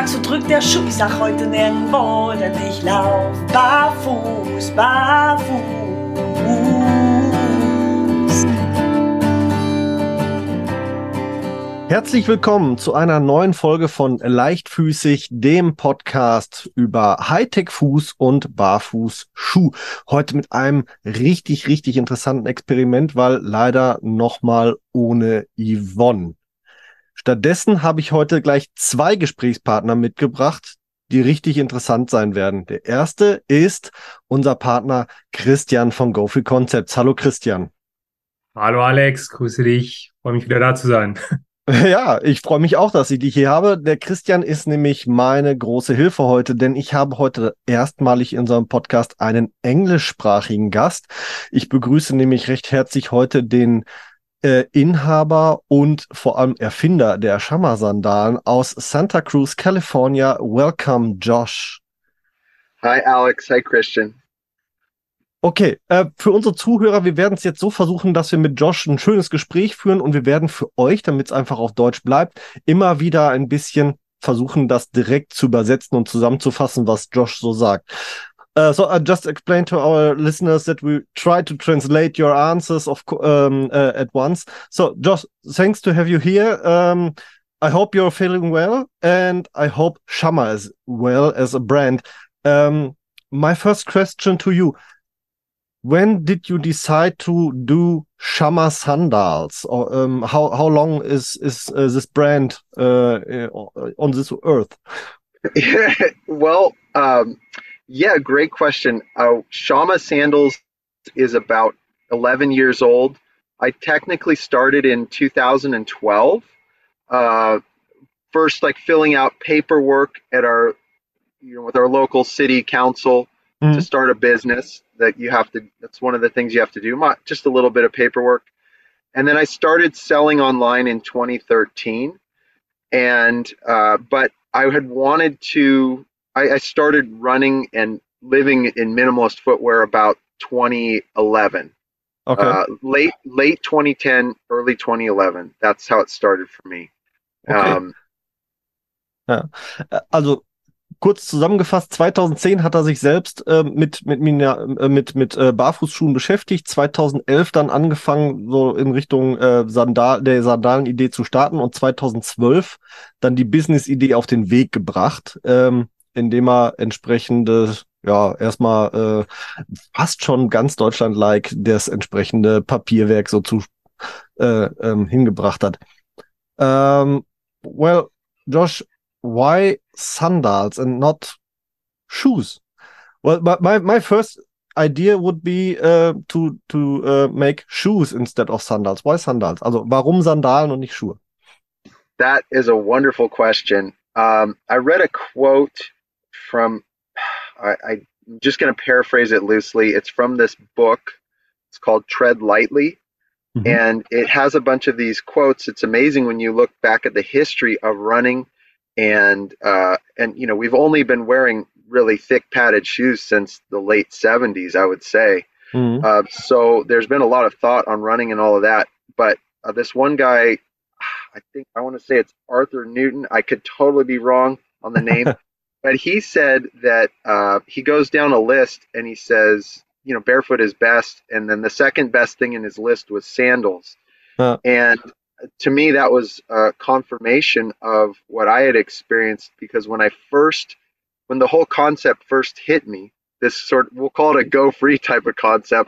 sag, so drückt der Schuh. Ich sag heute nirgendwo, denn ich lauf barfuß, barfuß. Herzlich willkommen zu einer neuen Folge von Leichtfüßig, dem Podcast über Hightech-Fuß und Barfußschuh. Heute mit einem richtig interessanten Experiment, weil leider nochmal ohne Yvonne. Stattdessen habe ich heute gleich zwei Gesprächspartner mitgebracht, die richtig interessant sein werden. Der erste ist unser Partner Christian von GoFree Concepts. Hallo Christian. Hallo Alex, grüße dich. Freue mich wieder da zu sein. Ja, ich freue mich auch, dass ich dich hier habe. Der Christian ist nämlich meine große Hilfe heute, denn ich habe heute erstmalig in unserem Podcast einen englischsprachigen Gast. Ich begrüße nämlich recht herzlich heute den Inhaber und vor allem Erfinder der Shamma-Sandalen aus Santa Cruz, California. Welcome, Josh. Hi Alex, hi Christian. Okay, für unsere Zuhörer, wir werden es jetzt so versuchen, dass wir mit Josh ein schönes Gespräch führen und wir werden für euch, damit es einfach auf Deutsch bleibt, immer wieder ein bisschen versuchen, das direkt zu übersetzen und zusammenzufassen, was Josh so sagt. So I just explained to our listeners that we try to translate your answers at once. So Josh, thanks to have you here. I hope you're feeling well and I hope Shamma is well as a brand. My first question to you. When did you decide to do Shamma sandals? Or how long is this brand on this earth? Yeah, great question. Shamma Sandals is about 11 years old. I technically started in 2012. First, like filling out paperwork at with our local city council to start a business. That's one of the things you have to do, just a little bit of paperwork. And then I started selling online in 2013. But I had wanted to, I started running and living in minimalist footwear about 2011. Okay. Late 2010, early 2011. That's how it started for me. Okay. Ja. Also kurz zusammengefasst, 2010 hat er sich selbst mit Barfußschuhen beschäftigt, 2011 dann angefangen, so in Richtung der Sandalenidee zu starten und 2012 dann die Business-Idee auf den Weg gebracht, indem er entsprechende, ja, erstmal fast schon ganz Deutschland-like das entsprechende Papierwerk so hingebracht hat. Well, Josh, why sandals and not shoes? Well, my first idea would be to make shoes instead of sandals. Why sandals? Also, warum Sandalen und nicht Schuhe? That is a wonderful question. I read a quote from, I'm just going to paraphrase it loosely. It's from this book. It's called Tread Lightly. Mm-hmm. And it has a bunch of these quotes. It's amazing when you look back at the history of running. And you know, we've only been wearing really thick padded shoes since the late 70s, I would say. Mm-hmm. So there's been a lot of thought on running and all of that. But this one guy, I want to say it's Arthur Newton. I could totally be wrong on the name. But he said that he goes down a list and he says, you know, barefoot is best. And then the second best thing in his list was sandals. And to me, that was a confirmation of what I had experienced, because when the whole concept first hit me, we'll call it a go free type of concept.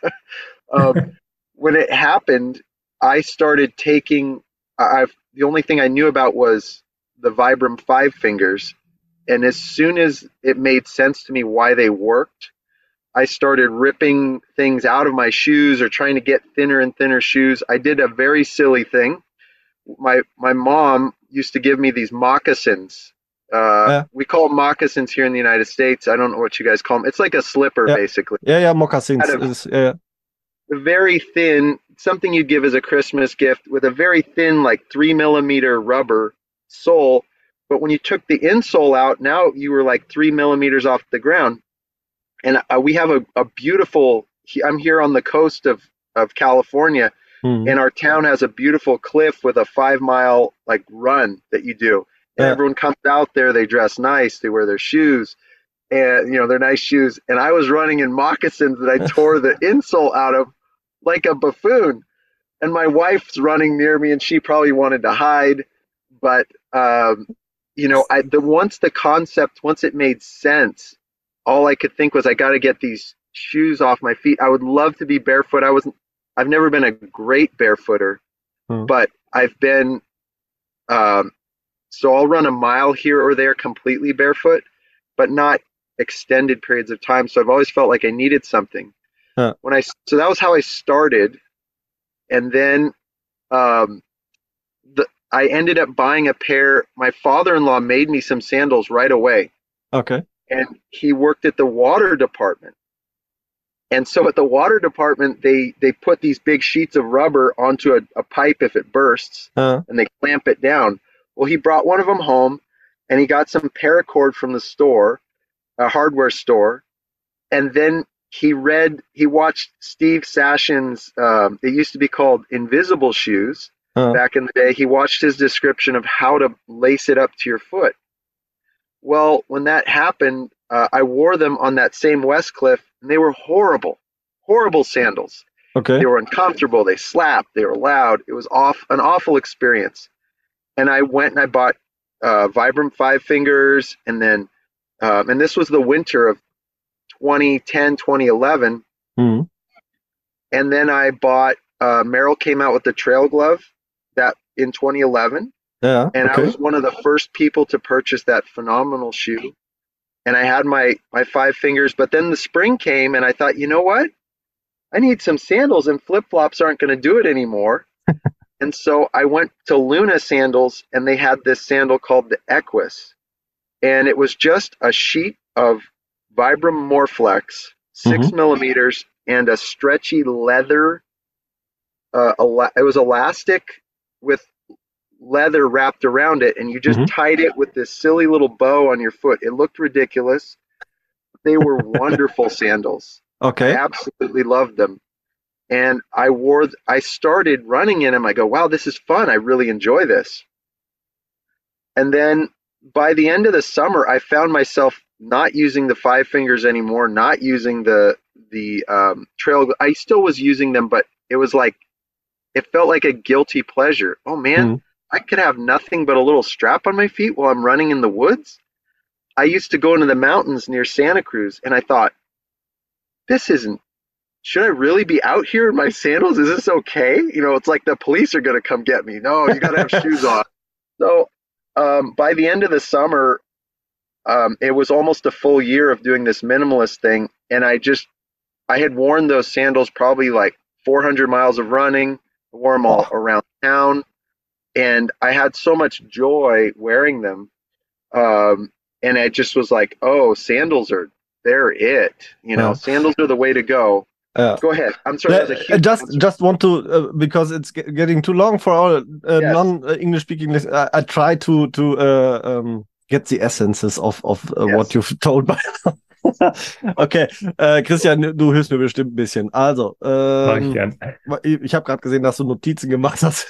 When it happened, I started taking, the only thing I knew about was the Vibram 5 fingers. And as soon as it made sense to me why they worked, I started ripping things out of my shoes or trying to get thinner and thinner shoes. I did a very silly thing. My mom used to give me these moccasins. We call them moccasins here in the United States. I don't know what you guys call them. It's like a slipper, basically. Yeah, moccasins. Very thin, something you'd give as a Christmas gift, with a very thin, like 3 millimeter rubber sole. But when you took the insole out, now you were like 3 millimeters off the ground. And we have a beautiful, I'm here on the coast of California, and our town has a beautiful cliff with a 5 mile like run that you do. And Yeah. everyone comes out there, they dress nice, they wear their shoes, and they're nice shoes. And I was running in moccasins that I tore the insole out of like a buffoon. And my wife's running near me, and she probably wanted to hide, but once it made sense, all I could think was I got to get these shoes off my feet. I would love to be barefoot. I've never been a great barefooter, but I've been, so I'll run a mile here or there completely barefoot, but not extended periods of time. So I've always felt like I needed something. So that was how I started. And then I ended up buying a pair. My father-in-law made me some sandals right away. Okay. And he worked at the water department. And so at the water department, they put these big sheets of rubber onto a pipe if it bursts, and they clamp it down. Well, he brought one of them home, and he got some paracord from the store, a hardware store, and then he watched Steve Sashin's, it used to be called Invisible Shoes back in the day. He watched his description of how to lace it up to your foot. Well, when that happened, I wore them on that same Westcliff, and they were horrible sandals. Okay. They were uncomfortable. They slapped. They were loud. It was an awful experience. And I went and I bought Vibram Five Fingers, and then, and this was the winter of 2010, 2011. Mm-hmm. And then I bought, Merrell came out with the Trail Glove that in 2011. Yeah. And okay. I was one of the first people to purchase that phenomenal shoe. And I had my Five Fingers, but then the spring came and I thought, you know what? I need some sandals, and flip-flops aren't going to do it anymore. And so I went to Luna Sandals, and they had this sandal called the Equus. And it was just a sheet of Vibram Morflex, 6 millimeters, and a stretchy leather. It was elastic with leather wrapped around it, and you just tied it with this silly little bow on your foot. It looked ridiculous. They were wonderful sandals. Okay. I absolutely loved them. And I started running in them. I go, wow, this is fun. I really enjoy this. And then by the end of the summer, I found myself not using the Five Fingers anymore, not using the Trail. I still was using them, but it was like, it felt like a guilty pleasure. Oh man, I could have nothing but a little strap on my feet while I'm running in the woods. I used to go into the mountains near Santa Cruz, and I thought, should I really be out here in my sandals? Is this okay? It's like the police are going to come get me. No, you got to have shoes on. So by the end of the summer, it was almost a full year of doing this minimalist thing. And I had worn those sandals probably like 400 miles of running. I wore them all around town. And I had so much joy wearing them. And I just was like, oh, they're it. Sandals are the way to go. Go ahead. I'm sorry. That was a huge just want to because it's getting too long for our non-English speaking listeners. I try to get the essences of what you've told by now. Okay, Christian, du hilfst mir bestimmt ein bisschen. Also, ich habe gerade gesehen, dass du Notizen gemacht hast.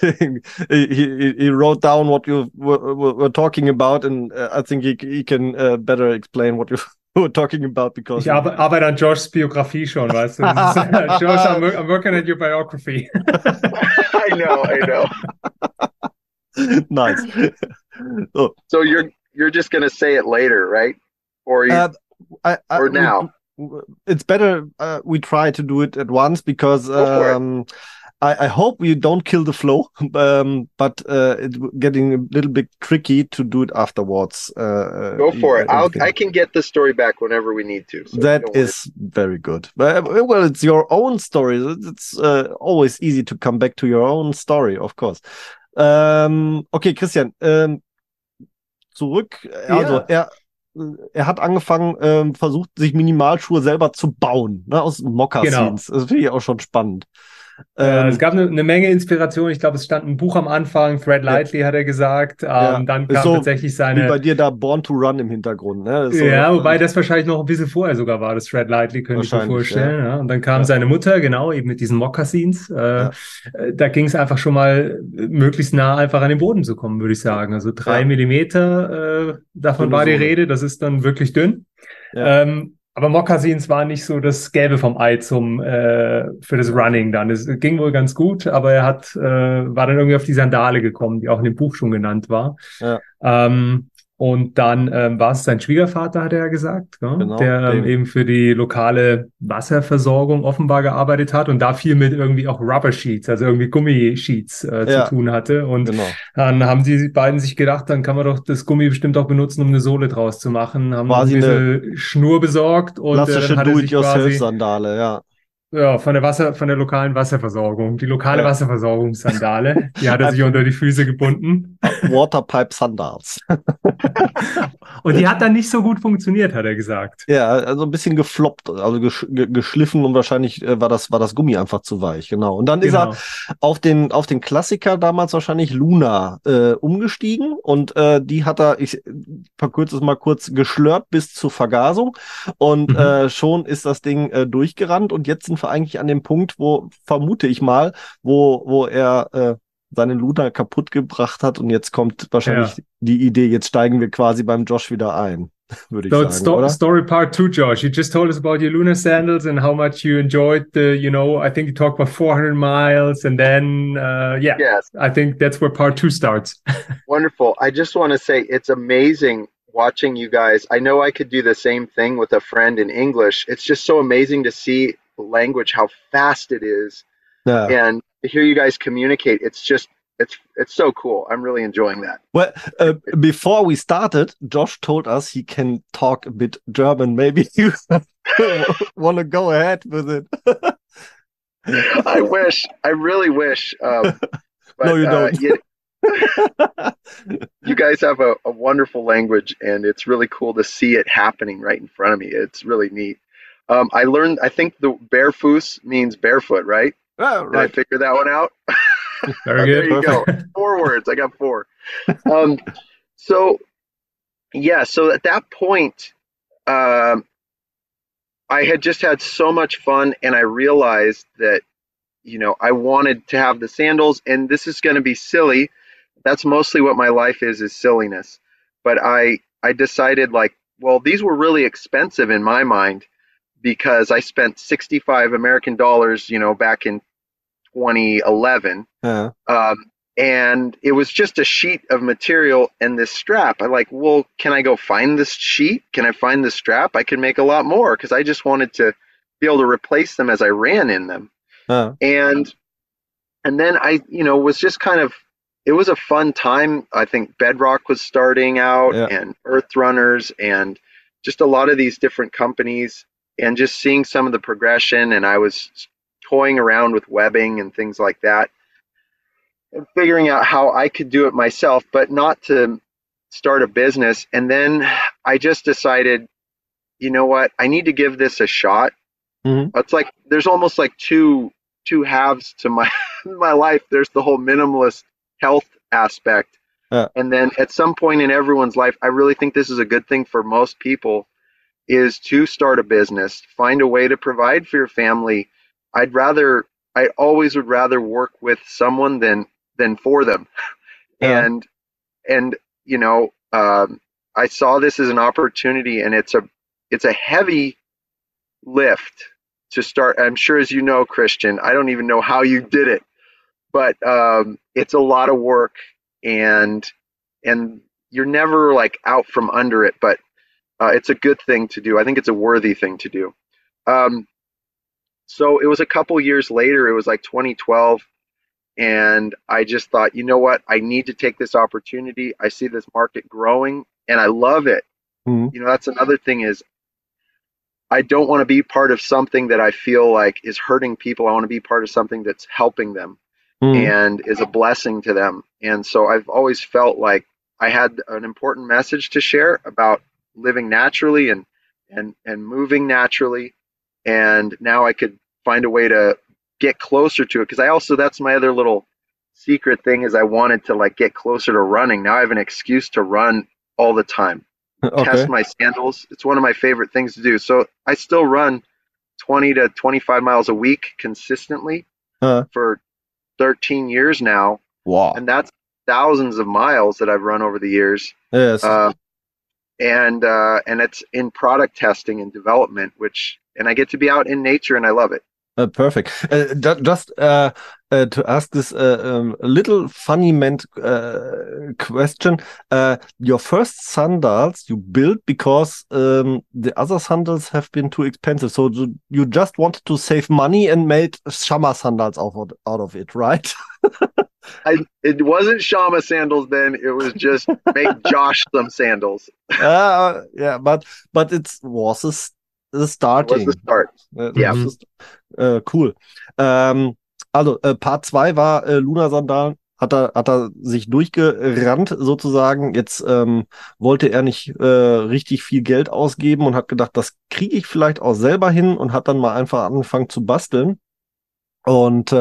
he wrote down what you were talking about, and I think he can better explain what you were talking about, because ich arbeite an Joshs Biografie schon, weißt du? Josh, I'm working at your biography. I know. Nice. So you're just gonna say it later, right? Or or now? It's better we try to do it at once, because I hope we don't kill the flow, but it's getting a little bit tricky to do it afterwards. Go for it. I can get the story back whenever we need to. So that is very good. Well, it's your own story. It's always easy to come back to your own story, of course. Okay, Christian, zurück. Also, er hat angefangen, versucht, sich Minimalschuhe selber zu bauen, ne, aus Mokassins. Genau. Das finde ich auch schon spannend. Es gab eine Menge Inspiration. Ich glaube, es stand ein Buch am Anfang, Thread Lightly, hat er gesagt. Ja. Dann Ist kam so tatsächlich wie seine. bei dir da Born to Run im Hintergrund, ne? Das ist so, Ja, wobei das wahrscheinlich noch ein bisschen vorher sogar war, das Thread Lightly, könnte ich mir wahrscheinlich, vorstellen. Ja. Und dann kam Ja. seine Mutter, genau, eben mit diesen Moccasins. Ja. Da ging es einfach schon mal möglichst nah einfach an den Boden zu kommen, würde ich sagen. Also 3 Millimeter, davon Dünne war die Sohle. Rede, das ist dann wirklich dünn. Ja. Aber Moccasins waren nicht so das Gelbe vom Ei für das Running dann. Es ging wohl ganz gut, aber war dann irgendwie auf die Sandale gekommen, die auch in dem Buch schon genannt war. Ja. Und dann war es sein Schwiegervater, hat er ja gesagt, ja, Genau, der eben für die lokale Wasserversorgung offenbar gearbeitet hat und da viel mit irgendwie auch Rubber Sheets, also irgendwie Gummisheets zu tun hatte. Und genau. dann haben die beiden sich gedacht, dann kann man doch das Gummi bestimmt auch benutzen, um eine Sohle draus zu machen. Haben noch ein Quasi bisschen Schnur besorgt und klassische dann hat er sich quasi Do-it-yourself-Sandale, ja. ja, von der lokalen Wasserversorgung. Die lokale Ja. Wasserversorgungssandale, die hat er sich unter die Füße gebunden. Waterpipe Sandals. Und die hat dann nicht so gut funktioniert, hat er gesagt. Ja, also ein bisschen gefloppt, also geschliffen und wahrscheinlich war das Gummi einfach zu weich, genau. Und dann ist er auf den Klassiker damals wahrscheinlich Luna umgestiegen und die hat er, ich verkürze es mal kurz, geschlört bis zur Vergasung und schon ist das Ding durchgerannt und jetzt sind wir eigentlich an dem Punkt, wo, vermute ich mal, wo er seinen Luna kaputt gebracht hat und jetzt kommt wahrscheinlich die Idee, jetzt steigen wir quasi beim Josh wieder ein, würde ich sagen, oder? Story part 2, Josh. You just told us about your Luna sandals and how much you enjoyed I think you talked about 400 miles and then, Yes. I think that's where part 2 starts. Wonderful. I just want to say it's amazing watching you guys. I know I could do the same thing with a friend in English. It's just so amazing to see language, how fast it is. Yeah. And to hear you guys communicate, it's so cool. I'm really enjoying that. Well, before we started, Josh told us he can talk a bit German. Maybe you want to go ahead with it. I wish. I really wish. But, no, you don't. You guys have a wonderful language, and it's really cool to see it happening right in front of me. It's really neat. I think the barefoot means barefoot, right? Oh, right. Did I figure that one out? Very good. There you go. 4 words. I got 4. So at that point, I had just had so much fun, and I realized that, I wanted to have the sandals, and this is going to be silly. That's mostly what my life is silliness. But I decided, like, well, these were really expensive in my mind because I spent 65 American dollars, back in 2011. And it was just a sheet of material and this strap. I'm like, well, can I go find this sheet? Can I find this strap? I can make a lot more because I just wanted to be able to replace them as I ran in them. And then I, was just kind of, it was a fun time. I think Bedrock was starting out and Earth Runners and just a lot of these different companies and just seeing some of the progression. And I was toying around with webbing and things like that and figuring out how I could do it myself, but not to start a business. And then I just decided, you know what, I need to give this a shot. It's like, there's almost like two halves to my life. There's the whole minimalist health aspect. And then at some point in everyone's life, I really think this is a good thing for most people, is to start a business, find a way to provide for your family. I always would rather work with someone than for them. And I saw this as an opportunity, and it's a heavy lift to start. I'm sure, as you know, Christian, I don't even know how you did it, but it's a lot of work, and you're never like out from under it, but it's a good thing to do. I think it's a worthy thing to do. So it was a couple years later, it was like 2012, and I just thought, you know what, I need to take this opportunity. I see this market growing, and I love it. That's another thing, is I don't want to be part of something that I feel like is hurting people. I want to be part of something that's helping them and is a blessing to them. And so I've always felt like I had an important message to share about living naturally and moving naturally. And now I could find a way to get closer to it, because that's my other little secret thing, is I wanted to like get closer to running. Now I have an excuse to run all the time. Okay. Test my sandals. It's one of my favorite things to do. So I still run 20 to 25 miles a week consistently for 13 years now. Wow. And that's thousands of miles that I've run over the years. Yes. And it's in product testing and development, and I get to be out in nature and I love it. Perfect. Just to ask this a little funny meant question. Your first sandals you built because the other sandals have been too expensive. So you just wanted to save money and made Shama sandals out of it, right? It wasn't Shama sandals then. It was just make Josh some sandals. Yeah, but it was the starting. It was the start. Yeah. Cool. Also, Part 2 war Luna Sandalen. Hat er sich durchgerannt sozusagen. Jetzt wollte er nicht richtig viel Geld ausgeben und hat gedacht, das kriege ich vielleicht auch selber hin, und hat dann mal einfach angefangen zu basteln. Und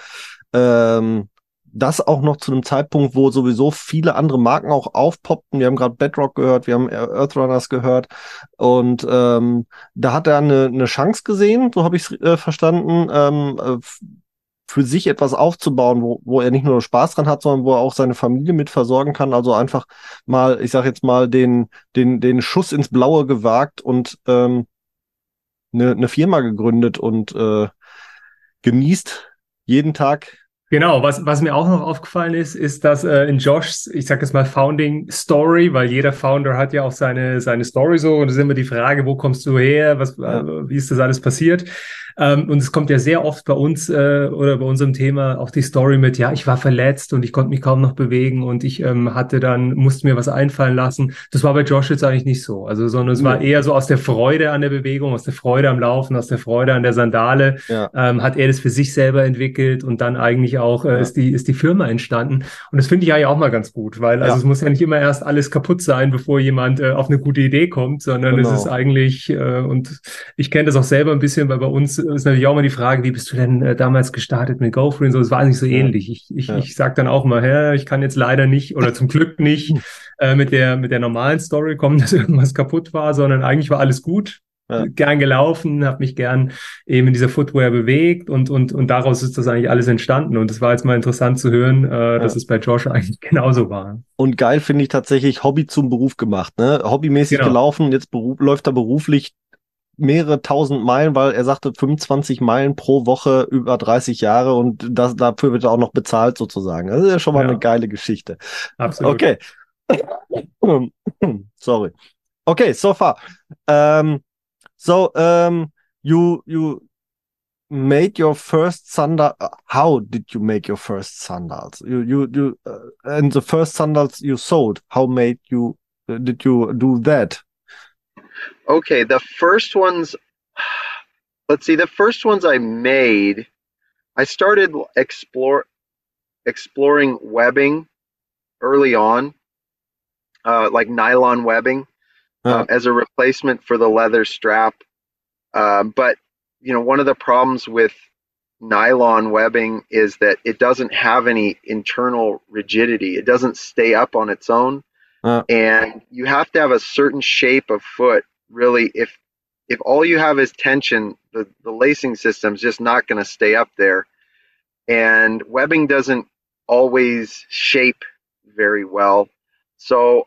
das auch noch zu einem Zeitpunkt, wo sowieso viele andere Marken auch aufpoppten. Wir haben gerade Bedrock gehört, wir haben Earthrunners gehört, und da hat er eine Chance gesehen, so habe ich es verstanden, für sich etwas aufzubauen, wo er nicht nur Spaß dran hat, sondern wo er auch seine Familie mit versorgen kann. Also einfach mal, ich sag jetzt mal, den Schuss ins Blaue gewagt und eine Firma gegründet und genießt jeden Tag. Genau, was mir auch noch aufgefallen ist, dass in Joshs, ich sag jetzt mal, Founding Story, weil jeder Founder hat ja auch seine Story so, und es ist immer die Frage, wo kommst du her, wie ist das alles passiert? Und es kommt ja sehr oft bei uns oder bei unserem Thema auch die Story mit, ja, ich war verletzt und ich konnte mich kaum noch bewegen und ich musste mir was einfallen lassen. Das war bei Josh jetzt eigentlich nicht so, also, sondern es war eher so aus der Freude an der Bewegung, aus der Freude am Laufen, aus der Freude an der Sandale, hat er das für sich selber entwickelt, und dann eigentlich auch ist die Firma entstanden. Und das finde ich eigentlich auch mal ganz gut, weil also es muss ja nicht immer erst alles kaputt sein, bevor jemand auf eine gute Idee kommt, sondern es ist eigentlich, und ich kenne das auch selber ein bisschen, weil bei uns ist natürlich auch mal die Frage, wie bist du denn damals gestartet mit GoFree und so, es war eigentlich so ähnlich. Ich sage dann auch mal, ich kann jetzt leider nicht oder zum Glück nicht mit der normalen Story kommen, dass irgendwas kaputt war, sondern eigentlich war alles gut. Gern gelaufen, habe mich gern eben in dieser Footwear bewegt, und daraus ist das eigentlich alles entstanden, und es war jetzt mal interessant zu hören, dass es bei Josh eigentlich genauso war. Und geil finde ich tatsächlich, Hobby zum Beruf gemacht, ne? Hobbymäßig gelaufen, jetzt läuft er beruflich mehrere tausend Meilen, weil er sagte 25 Meilen pro Woche über 30 Jahre, und dafür wird er auch noch bezahlt sozusagen. Das ist ja schon mal eine geile Geschichte. Absolut. Okay. Sorry. Okay, so far. So, you made your first sandal. How did you make your first sandals? You and the first sandals you sold. How did you do that? Okay, the first ones. Let's see. The first ones I made, I started exploring webbing early on, like nylon webbing. As a replacement for the leather strap. But, one of the problems with nylon webbing is that it doesn't have any internal rigidity. It doesn't stay up on its own. And you have to have a certain shape of foot, really. If all you have is tension, the lacing system is just not going to stay up there. And webbing doesn't always shape very well. So,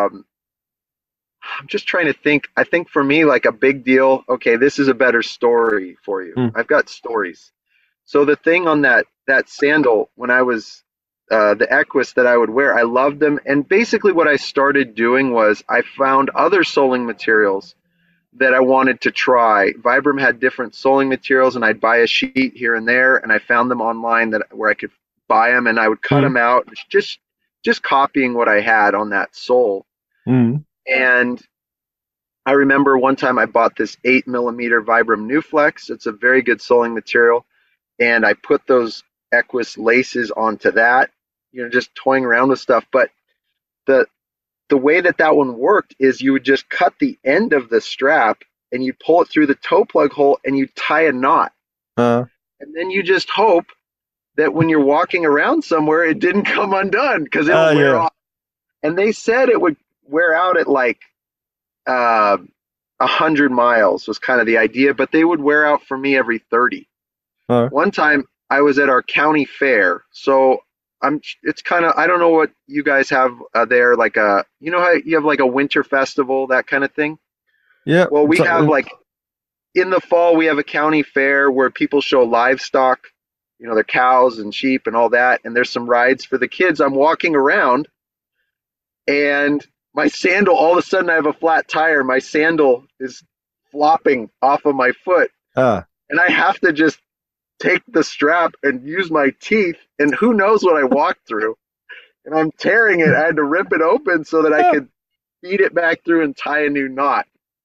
I'm just trying to think. I think for me, like a big deal, okay, this is a better story for you. I've got stories. So the thing on that sandal, when I was the Equus that I would wear, I loved them. And basically what I started doing was I found other soling materials that I wanted to try. Vibram had different soling materials, and I'd buy a sheet here and there, and I found them online where I could buy them, and I would cut them out, just copying what I had on that sole. And I remember one time I bought this 8mm Vibram Newflex. It's a very good soling material. And I put those Equus laces onto that, just toying around with stuff. But the way that one worked is you would just cut the end of the strap and you pull it through the toe plug hole and you tie a knot. And then you just hope that when you're walking around somewhere, it didn't come undone because it'll wear off. And they said it would wear out at like 100 miles was kind of the idea, but they would wear out for me every 30. One time I was at our county fair, so it's kind of, I don't know what you guys have there, like how you have like a winter festival, that kind of thing. Yeah. Well, we have like in the fall we have a county fair where people show livestock, their cows and sheep and all that, and there's some rides for the kids. I'm walking around, and my sandal, all of a sudden I have a flat tire. My sandal is flopping off of my foot, and I have to just take the strap and use my teeth, and who knows what I walked through. And I'm tearing it. I had to rip it open so that I could feed it back through and tie a new knot.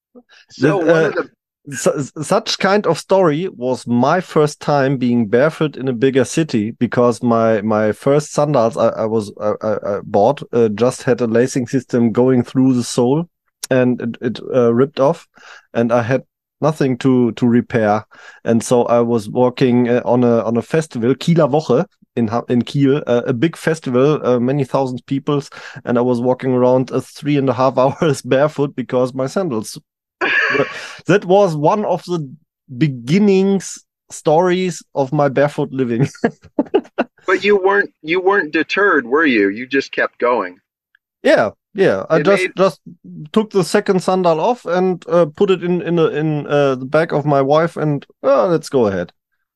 So such kind of story was my first time being barefoot in a bigger city, because my first sandals I bought just had a lacing system going through the sole, and it ripped off, and I had nothing to repair. And so I was walking on a festival, Kieler Woche in Kiel, a big festival, many thousand people, and I was walking around 3.5 hours barefoot because my sandals. That was one of the beginnings stories of my barefoot living. But you weren't deterred, were you? You just kept going. Yeah. I just took the second sandal off and put it in the bag of my wife, and let's go ahead.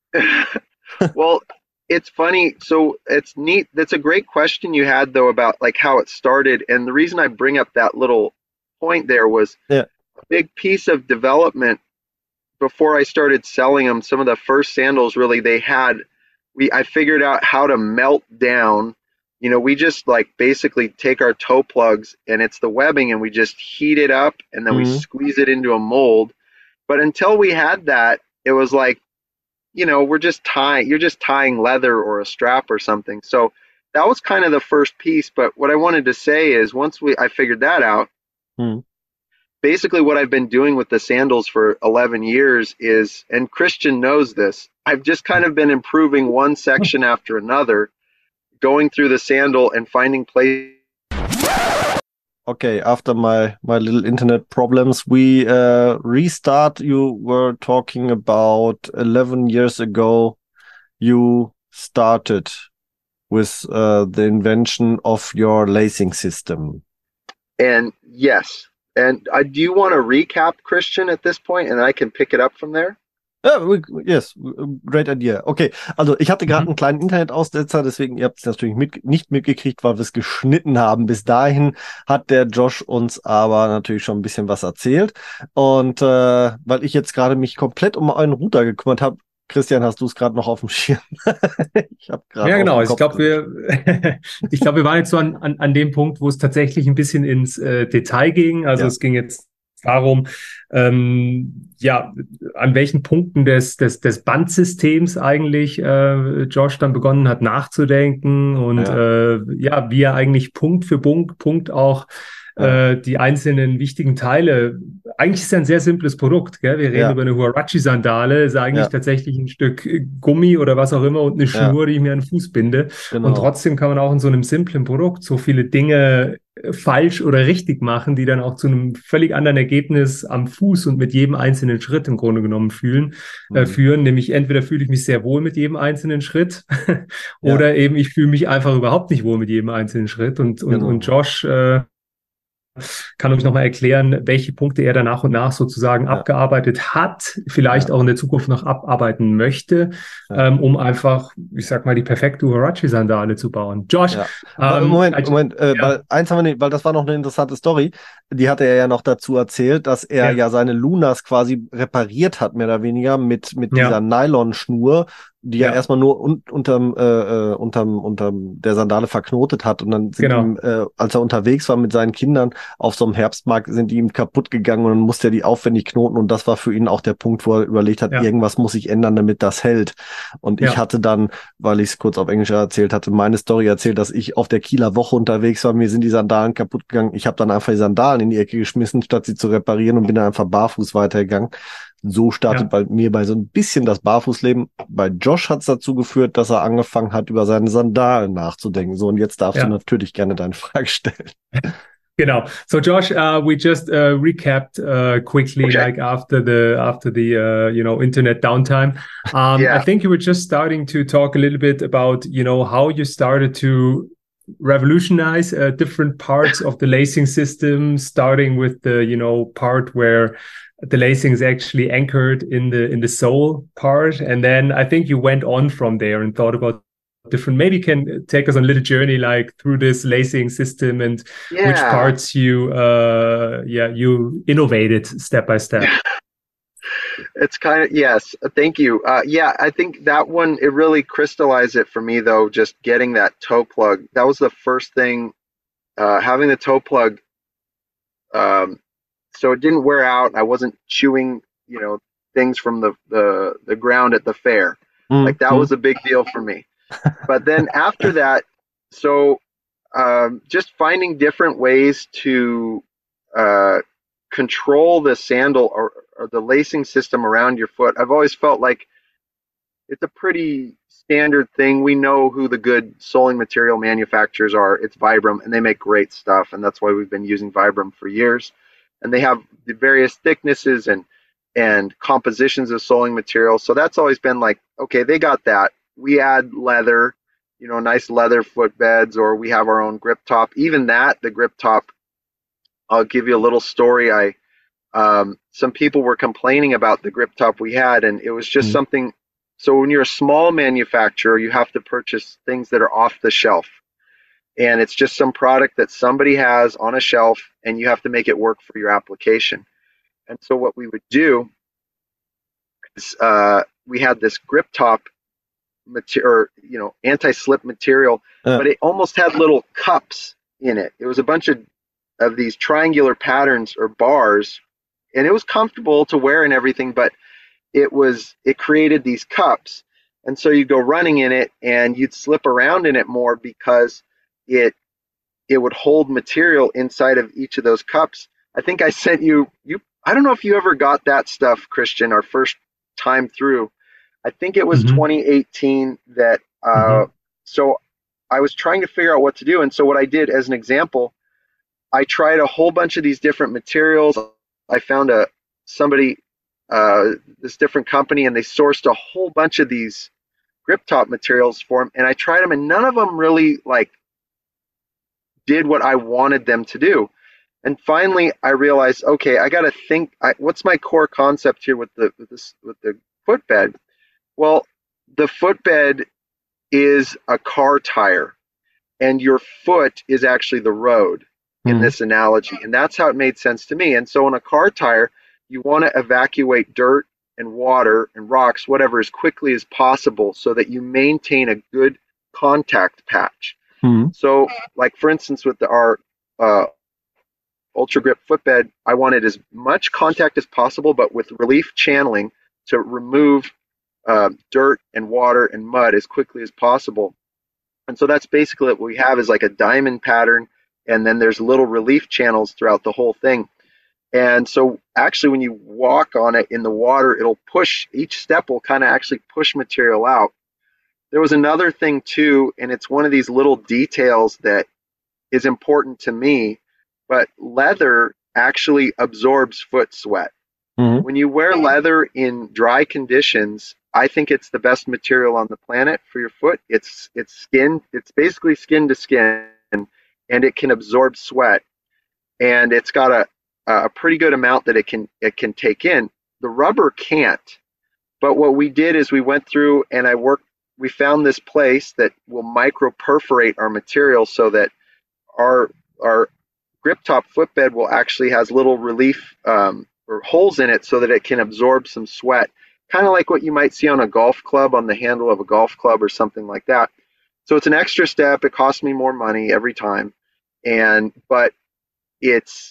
Well, it's funny. So it's neat. That's a great question you had, though, about like how it started. And the reason I bring up that little point there was a big piece of development before I started selling them. Some of the first sandals, really, I figured out how to melt down. We just like basically take our toe plugs, and it's the webbing, and we just heat it up, and then we squeeze it into a mold. But until we had that, it was like, you're just tying leather or a strap or something. So that was kind of the first piece. But what I wanted to say is once I figured that out, basically what I've been doing with the sandals for 11 years is, and Christian knows this, I've just kind of been improving one section after another, going through the sandal and finding place. Okay, after my little internet problems, we restart. You were talking about 11 years ago. You started with the invention of your lacing system. And yes. And do you want to recap, Christian, at this point, and I can pick it up from there? Yes, great idea. Okay, also ich hatte gerade einen kleinen Internetaussetzer, deswegen ihr habt es natürlich nicht mitgekriegt, weil wir es geschnitten haben. Bis dahin hat der Josh uns aber natürlich schon ein bisschen was erzählt. Und weil ich jetzt gerade mich komplett um einen Router gekümmert habe, Christian, hast du es gerade noch auf dem Schirm? Ich habe gerade. Ja, genau. Ich glaube, wir waren jetzt so an dem Punkt, wo es tatsächlich ein bisschen ins Detail ging. Also es ging jetzt darum, an welchen Punkten des Bandsystems eigentlich Josh dann begonnen hat nachzudenken und wie er eigentlich Punkt für Punkt auch die einzelnen wichtigen Teile. Eigentlich ist ja ein sehr simples Produkt, gell? Wir reden über eine Huarachi-Sandale, ist eigentlich tatsächlich ein Stück Gummi oder was auch immer und eine Schnur, die ich mir an den Fuß binde. Genau. Und trotzdem kann man auch in so einem simplen Produkt so viele Dinge falsch oder richtig machen, die dann auch zu einem völlig anderen Ergebnis am Fuß und mit jedem einzelnen Schritt im Grunde genommen führen. Nämlich entweder fühle ich mich sehr wohl mit jedem einzelnen Schritt oder eben ich fühle mich einfach überhaupt nicht wohl mit jedem einzelnen Schritt. Und Josh kann uns nochmal erklären, welche Punkte er da nach und nach sozusagen abgearbeitet hat, vielleicht auch in der Zukunft noch abarbeiten möchte, um einfach, ich sag mal, die perfekte Huarachi-Sandale zu bauen. Josh, Moment, weil eins haben wir nicht, weil das war noch eine interessante Story, die hatte er ja noch dazu erzählt, dass er ja seine Lunas quasi repariert hat, mehr oder weniger, mit dieser Nylonschnur, die er erstmal nur unterm der Sandale verknotet hat, und dann sind ihm, als er unterwegs war mit seinen Kindern auf so vom Herbstmarkt, sind die ihm kaputt gegangen und dann musste er die aufwendig knoten und das war für ihn auch der Punkt, wo er überlegt hat, irgendwas muss ich ändern, damit das hält. Und ich hatte dann, weil ich es kurz auf Englisch erzählt hatte, meine Story erzählt, dass ich auf der Kieler Woche unterwegs war, mir sind die Sandalen kaputt gegangen. Ich habe dann einfach die Sandalen in die Ecke geschmissen, statt sie zu reparieren und bin dann einfach barfuß weitergegangen. So startet bei mir bei so ein bisschen das Barfußleben. Bei Josh hat es dazu geführt, dass er angefangen hat, über seine Sandalen nachzudenken. So, und jetzt darfst du natürlich gerne deine Frage stellen. Genau. So Josh, we just recapped quickly, like after the internet downtime. I think you were just starting to talk a little bit about how you started to revolutionize different parts of the lacing system, starting with the part where the lacing is actually anchored in the sole part, and then I think you went on from there and thought about different. Maybe you can take us on a little journey like through this lacing system and which parts you innovated step by step. It's kind of, yes, thank you. I think that one, it really crystallized it for me though, just getting that toe plug. That was the first thing, having the toe plug, so it didn't wear out. I wasn't chewing, things from the ground at the fair. Like that was a big deal for me. But then after that, so just finding different ways to control the sandal or the lacing system around your foot. I've always felt like it's a pretty standard thing. We know who the good soling material manufacturers are. It's Vibram, and they make great stuff, and that's why we've been using Vibram for years. And they have the various thicknesses and compositions of soling material. So that's always been like, okay, they got that. We add leather, nice leather footbeds, or we have our own grip top. Even that, the grip top, I'll give you a little story. Some people were complaining about the grip top we had, and it was just something. So when you're a small manufacturer, you have to purchase things that are off the shelf. And it's just some product that somebody has on a shelf, and you have to make it work for your application. And so what we would do is we had this grip top material, anti-slip material, but it almost had little cups in it. It was a bunch of these triangular patterns or bars, and it was comfortable to wear and everything, but it created these cups. And so you go running in it and you'd slip around in it more because it would hold material inside of each of those cups. I think I sent you I don't know if you ever got that stuff, Christian, our first time through. I think it was 2018 that so I was trying to figure out what to do. And so what I did as an example, I tried a whole bunch of these different materials. I found this different company, and they sourced a whole bunch of these grip top materials for them. And I tried them, and none of them really did what I wanted them to do. And finally, I realized, okay, I got to think, what's my core concept here with the footbed? Well, the footbed is a car tire, and your foot is actually the road in this analogy. And that's how it made sense to me. And so on a car tire, you want to evacuate dirt and water and rocks, whatever, as quickly as possible so that you maintain a good contact patch. So like, for instance, with our Ultra Grip footbed, I wanted as much contact as possible, but with relief channeling to remove dirt and water and mud as quickly as possible. And so that's basically what we have, is like a diamond pattern, and then there's little relief channels throughout the whole thing. And so actually when you walk on it in the water, it'll push, each step will kind of actually push material out. There was another thing too, and it's one of these little details that is important to me, but leather actually absorbs foot sweat. When you wear leather in dry conditions, I think it's the best material on the planet for your foot. It's skin, it's basically skin to skin, and it can absorb sweat, and it's got a pretty good amount that it can take in. The rubber can't. But what we did is we went through and we found this place that will micro perforate our material so that our grip top footbed will actually has little relief or holes in it so that it can absorb some sweat, kind of like what you might see on a golf club, on the handle of a golf club or something like that. So it's an extra step. It costs me more money every time, but it's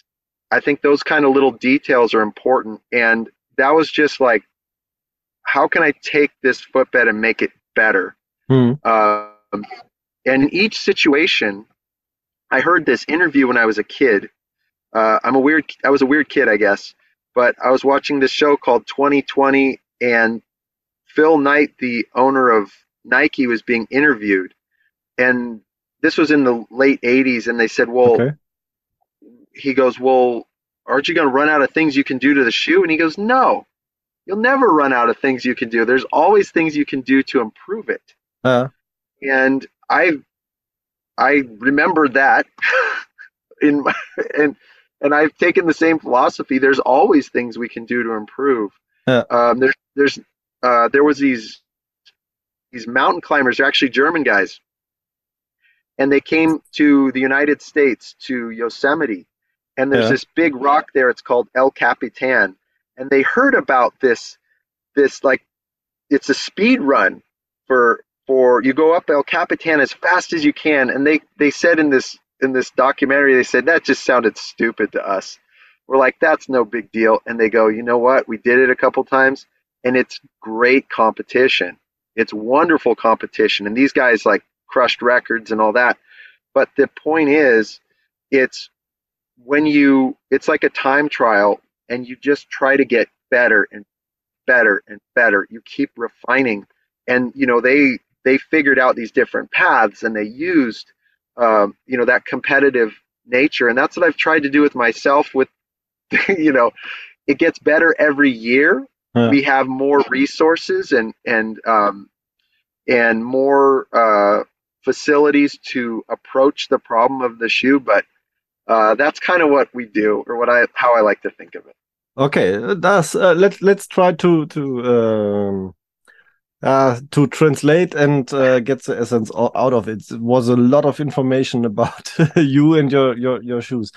I think those kind of little details are important. And that was just like, how can I take this footbed and make it better? And in each situation, I heard this interview when I was a kid. I was a weird kid, I guess, but I was watching this show called 2020, and Phil Knight, the owner of Nike, was being interviewed. And this was in the late 80s. And they said, well, he goes, well, aren't you going to run out of things you can do to the shoe? And he goes, no, you'll never run out of things you can do. There's always things you can do to improve it. And I remembered that and I've taken the same philosophy. There's always things we can do to improve. There was these mountain climbers. They're actually German guys, and they came to the United States, to Yosemite, and there's this big rock there. It's called El Capitan, and they heard about this like, it's a speed run for you go up El Capitan as fast as you can. And they said in this documentary, they said that just sounded stupid to us. We're like, that's no big deal. And they go, you know what? We did it a couple times, and it's great competition. It's wonderful competition. And these guys like crushed records and all that. But the point is, it's like a time trial, and you just try to get better and better and better. You keep refining. And, they figured out these different paths, and they used, that competitive nature. And that's what I've tried to do with myself with, it gets better every year. We have more resources and more facilities to approach the problem of the shoe. But that's kind of what we do, or how I like to think of it. Okay, let's try to translate and get the essence out of it. It was a lot of information about you and your shoes.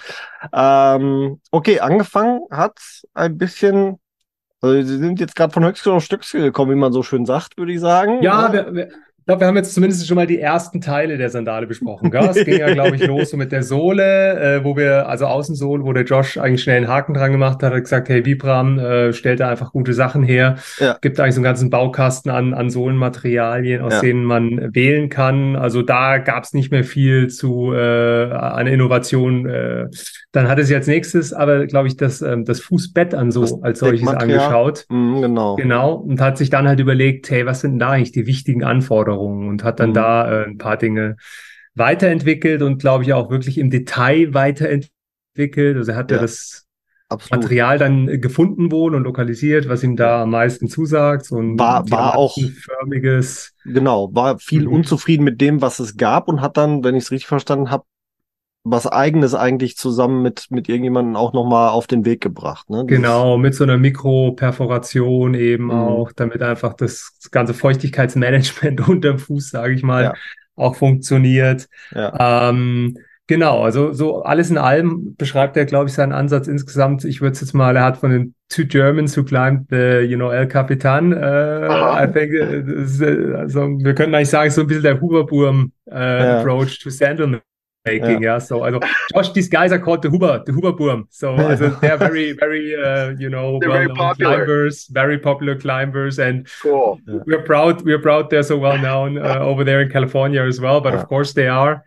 Okay, angefangen hat ein bisschen, also Sie sind jetzt gerade von Höchstgen auf Stöckchen gekommen, wie man so schön sagt, würde ich sagen. Ja, ich glaube, wir haben jetzt zumindest schon mal die ersten Teile der Sandale besprochen. Gell? Es ging ja, glaube ich, los so mit der Sohle, also Außensohle, wo der Josh eigentlich schnell einen Haken dran gemacht hat gesagt, hey, Vibram, stellt da einfach gute Sachen her. Ja. Gibt eigentlich so einen ganzen Baukasten an Sohlenmaterialien, aus denen man wählen kann. Also da gab es nicht mehr viel an Innovation. Dann hatte sie als nächstes aber, glaube ich, das Fußbett als solches angeschaut. Genau. Und hat sich dann halt überlegt, hey, was sind denn da eigentlich die wichtigen Anforderungen? Und hat dann da ein paar Dinge weiterentwickelt und, glaube ich, auch wirklich im Detail weiterentwickelt. Also er hat ja das Material dann gefunden wohl und lokalisiert, was ihm da am meisten zusagt. So ein war auch förmiges. Genau, war viel unzufrieden mit dem, was es gab, und hat dann, wenn ich es richtig verstanden habe, was Eigenes eigentlich zusammen mit irgendjemandem auch nochmal auf den Weg gebracht. Ne? Genau, mit so einer Mikroperforation eben auch, damit einfach das ganze Feuchtigkeitsmanagement unterm Fuß, sage ich mal, auch funktioniert. Ja. Genau, also so alles in allem beschreibt er, glaube ich, seinen Ansatz insgesamt. Ich würde es jetzt mal, er hat von den two Germans who climbed the, El Capitan. I think, also wir könnten eigentlich sagen, so ein bisschen der Huberburm approach to sandal making, So, also, Josh, these guys are called the Huberburm. So, also, they're very, very, well-known climbers, very popular climbers, and cool. We're proud they're so well-known over there in California as well. But of course they are.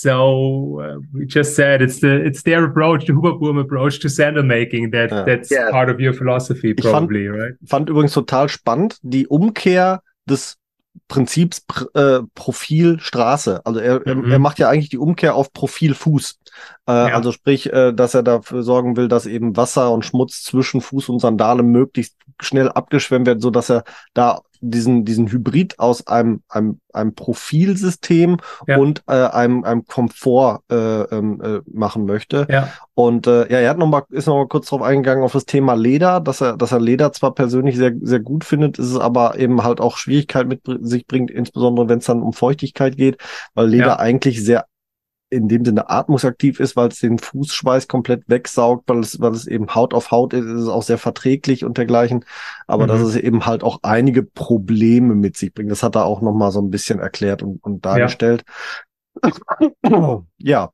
So we just said it's their approach, the Huberburm approach to sandal making. That's part of your philosophy, probably, right? Fand übrigens total spannend die Umkehr des Prinzips Profil Straße. Also er macht ja eigentlich die Umkehr auf Profil Fuß. Also sprich, dass er dafür sorgen will, dass eben Wasser und Schmutz zwischen Fuß und Sandale möglichst schnell abgeschwemmt wird, so dass er da diesen Hybrid aus einem Profilsystem und einem Komfort machen möchte. Ja. Und er ist noch mal kurz drauf eingegangen auf das Thema Leder, dass er Leder zwar persönlich sehr, sehr gut findet, ist es aber eben halt auch Schwierigkeit mit sich bringt, insbesondere wenn es dann um Feuchtigkeit geht, weil Leder eigentlich sehr in dem Sinne atmungsaktiv ist, weil es den Fußschweiß komplett wegsaugt, weil es eben Haut auf Haut ist es auch sehr verträglich und dergleichen, aber dass es eben halt auch einige Probleme mit sich bringt. Das hat er auch noch mal so ein bisschen erklärt und dargestellt. Ja.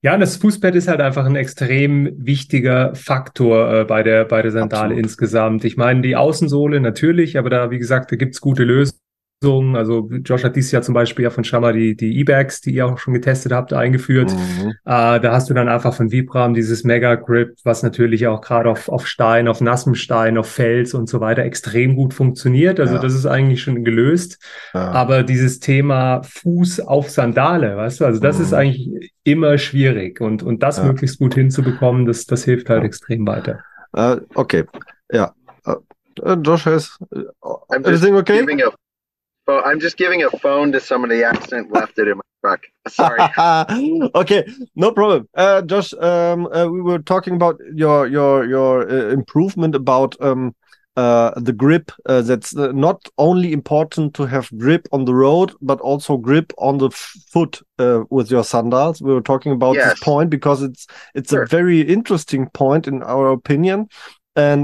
Ja, und das Fußbett ist halt einfach ein extrem wichtiger Faktor bei der Sandale Absolut. insgesamt. Ich meine, die Außensohle natürlich, aber da, wie gesagt, da gibt's gute Lösungen. Also Josh hat dieses Jahr zum Beispiel ja von Shamma die E-Bags, die ihr auch schon getestet habt, eingeführt. Mhm. Da hast du dann einfach von Vibram dieses Mega Grip, was natürlich auch gerade auf Stein, auf nassem Stein, auf Fels und so weiter extrem gut funktioniert. Also Ja, das ist eigentlich schon gelöst. ja. Aber dieses Thema Fuß auf Sandale, weißt du, also das ist Mhm. eigentlich immer schwierig und das Ja, möglichst gut hinzubekommen, das hilft halt ja. extrem weiter. Okay, ja. Josh has I'm just everything okay? giving a I'm just giving a phone to somebody who accidentally left it in my truck. Sorry. Okay, no problem. Josh, we were talking about your improvement about the grip. That's not only important to have grip on the road, but also grip on the foot with your sandals. We were talking about Yes. this point because it's a Sure. very interesting point in our opinion, and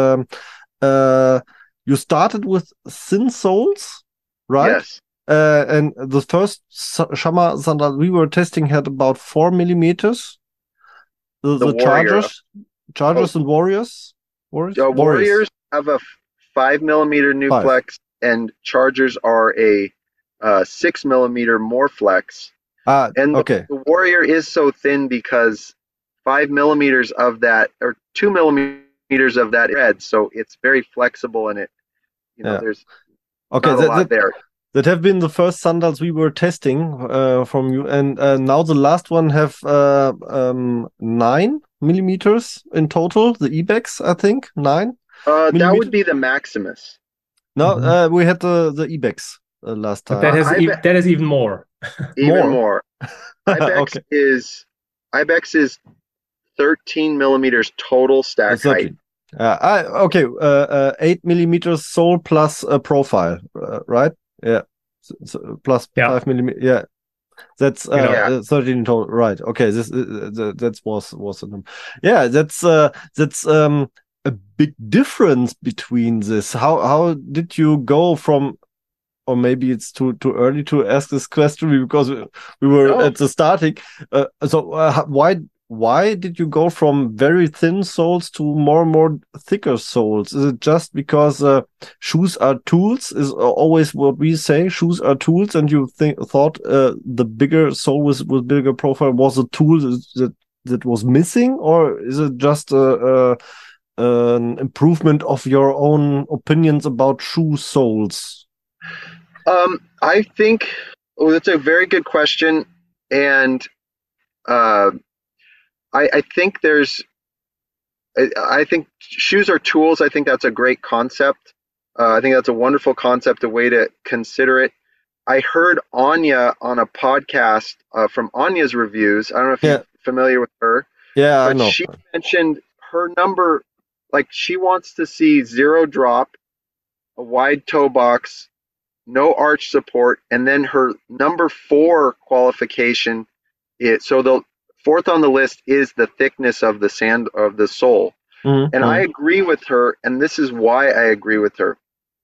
you started with thin soles, right? Yes. And the first Shamma sandal we were testing had about 4 millimeters. The Warrior. Chargers and Warriors. Warriors have a 5 millimeter new 5. flex, and Chargers are a 6 millimeter more flex. And Okay. the Warrior is so thin because 5 millimeters of that, or 2 millimeters of that, red, so it's very flexible, and Yeah. there's Okay, not a lot there. that have been the first sandals we were testing from you, and now the last one have 9 millimeters in total. The Ebex, I think, 9. That would be the Maximus. No, we had the Ebex last But time. that is even more. Even more. Okay. Ibex is 13 millimeters total stack height. 8 millimeters sole plus profile, right? Yeah. Plus 5 millimeters. Yeah. That's 13 total, right? Okay, this that was the number. Yeah, that's a big difference between this. How did you go from, or maybe it's too early to ask this question because we were at the starting. Why did you go from very thin soles to more and more thicker soles? Is it just because shoes are tools? Is always what we say. Shoes are tools, and you thought the bigger sole with bigger profile was a tool that was missing, or is it just an improvement of your own opinions about shoe soles? I think that's a very good question, and I think I think shoes are tools. I think that's a great concept. I think that's a wonderful concept, a way to consider it. I heard Anya on a podcast from Anya's reviews. I don't know if you're familiar with her. Yeah, but I know. She mentioned her number, like she wants to see 0 drop, a wide toe box, no arch support, and then her number 4 qualification is, so the 4th on the list is the thickness of the sole. Mm-hmm. And I agree with her, and this is why I agree with her.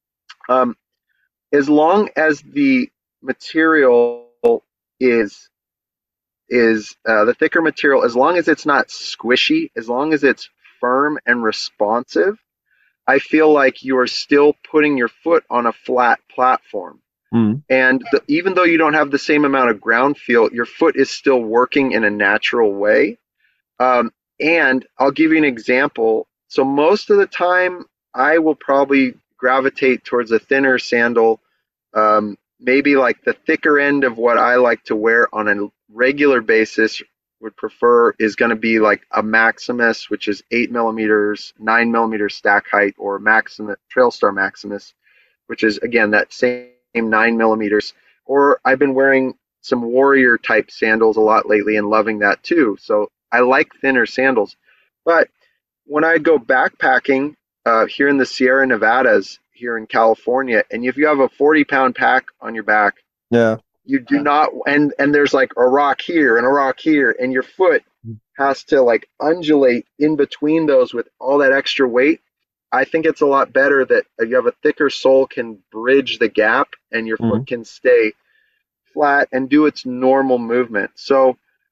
As long as the material is the thicker material, as long as it's not squishy, as long as it's firm and responsive, I feel like you are still putting your foot on a flat platform. And even though you don't have the same amount of ground feel, your foot is still working in a natural way. And I'll give you an example. So most of the time, I will probably gravitate towards a thinner sandal, maybe like the thicker end of what I like to wear on a regular basis would prefer is going to be like a Maximus, which is 8 millimeters, 9 millimeters stack height, or Maximus, Trailstar Maximus, which is, again, that same 9 millimeters. Or I've been wearing some Warrior type sandals a lot lately and loving that too. So I like thinner sandals. But when I go backpacking here in the Sierra Nevadas, here in California, and if you have a 40-pound pack on your back, you do not, and there's like a rock here and a rock here, and your foot has to like undulate in between those with all that extra weight. I think it's a lot better that you have a thicker sole can bridge the gap and your foot can stay flat and do its normal movement. So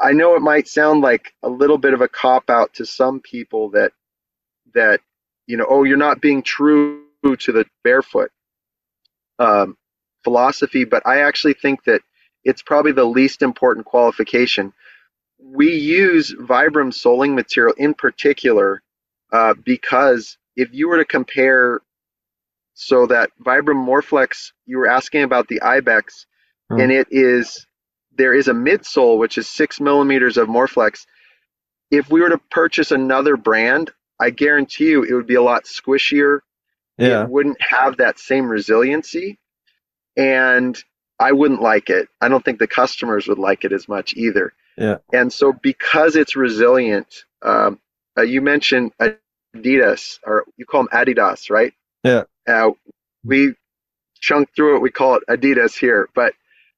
I know it might sound like a little bit of a cop out to some people that oh, you're not being true to the barefoot philosophy, but I actually think that it's probably the least important qualification. We use Vibram soling material in particular because if you were to compare, so that Vibram Morflex, you were asking about the Ibex, and there is a midsole which is 6 millimeters of Morflex. If we were to purchase another brand, I guarantee you it would be a lot squishier. Yeah. It wouldn't have that same resiliency, and I wouldn't like it. I don't think the customers would like it as much either. Yeah. And so because it's resilient, you mentioned Adidas, or you call them Adidas, right? Yeah. We chunk through it. We call it Adidas here. But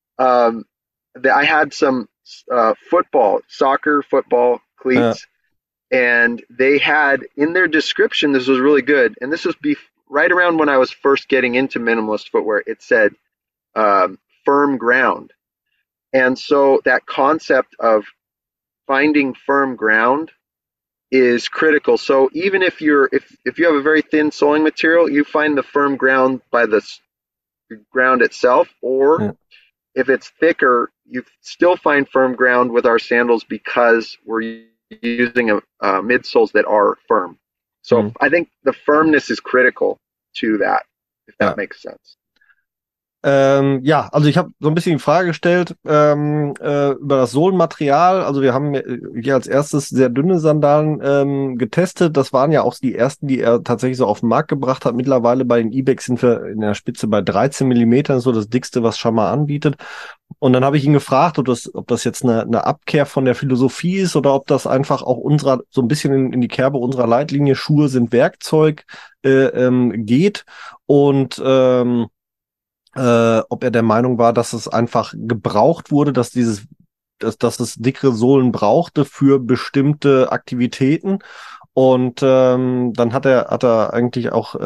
I had some soccer football cleats, and they had in their description, this was really good, and this was right around when I was first getting into minimalist footwear, it said firm ground. And so that concept of finding firm ground is critical. So even if you have a very thin soling material, you find the firm ground by the ground itself, or if it's thicker, you still find firm ground with our sandals because we're using midsoles that are firm. So I think the firmness is critical to that, if that makes sense. Ja, also ich habe so ein bisschen die Frage gestellt über das Sohlenmaterial. Also wir haben hier als erstes sehr dünne Sandalen getestet. Das waren ja auch die ersten, die er tatsächlich so auf den Markt gebracht hat. Mittlerweile bei den Ibex sind wir in der Spitze bei 13 Millimetern, so das dickste, was Shamar anbietet. Und dann habe ich ihn gefragt, ob das jetzt eine Abkehr von der Philosophie ist oder ob das einfach auch so ein bisschen in die Kerbe unserer Leitlinie Schuhe sind Werkzeug geht. Und ob er der Meinung war, dass es einfach gebraucht wurde, dass es dickere Sohlen brauchte für bestimmte Aktivitäten. Und dann hat er eigentlich auch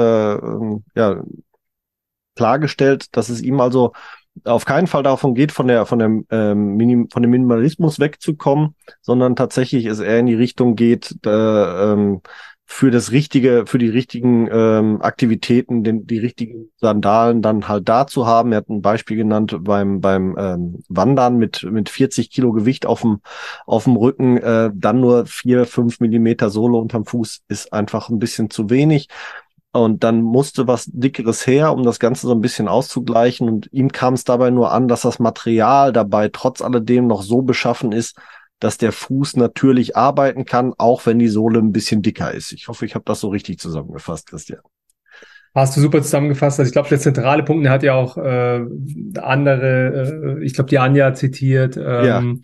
klargestellt, dass es ihm also auf keinen Fall davon geht, von dem Minimalismus wegzukommen, sondern tatsächlich es eher in die Richtung geht, für die richtigen Aktivitäten, die richtigen Sandalen dann halt da zu haben. Er hat ein Beispiel genannt beim Wandern mit 40 Kilo Gewicht auf dem Rücken, dann nur 4-5 Millimeter Sohle unterm Fuß ist einfach ein bisschen zu wenig. Und dann musste was Dickeres her, um das Ganze so ein bisschen auszugleichen. Und ihm kam es dabei nur an, dass das Material dabei trotz alledem noch so beschaffen ist, dass der Fuß natürlich arbeiten kann, auch wenn die Sohle ein bisschen dicker ist. Ich hoffe, ich habe das so richtig zusammengefasst, Christian. Hast du super zusammengefasst. Also ich glaube, der zentrale Punkt, der hat ja auch andere, ich glaube, die Anja zitiert, die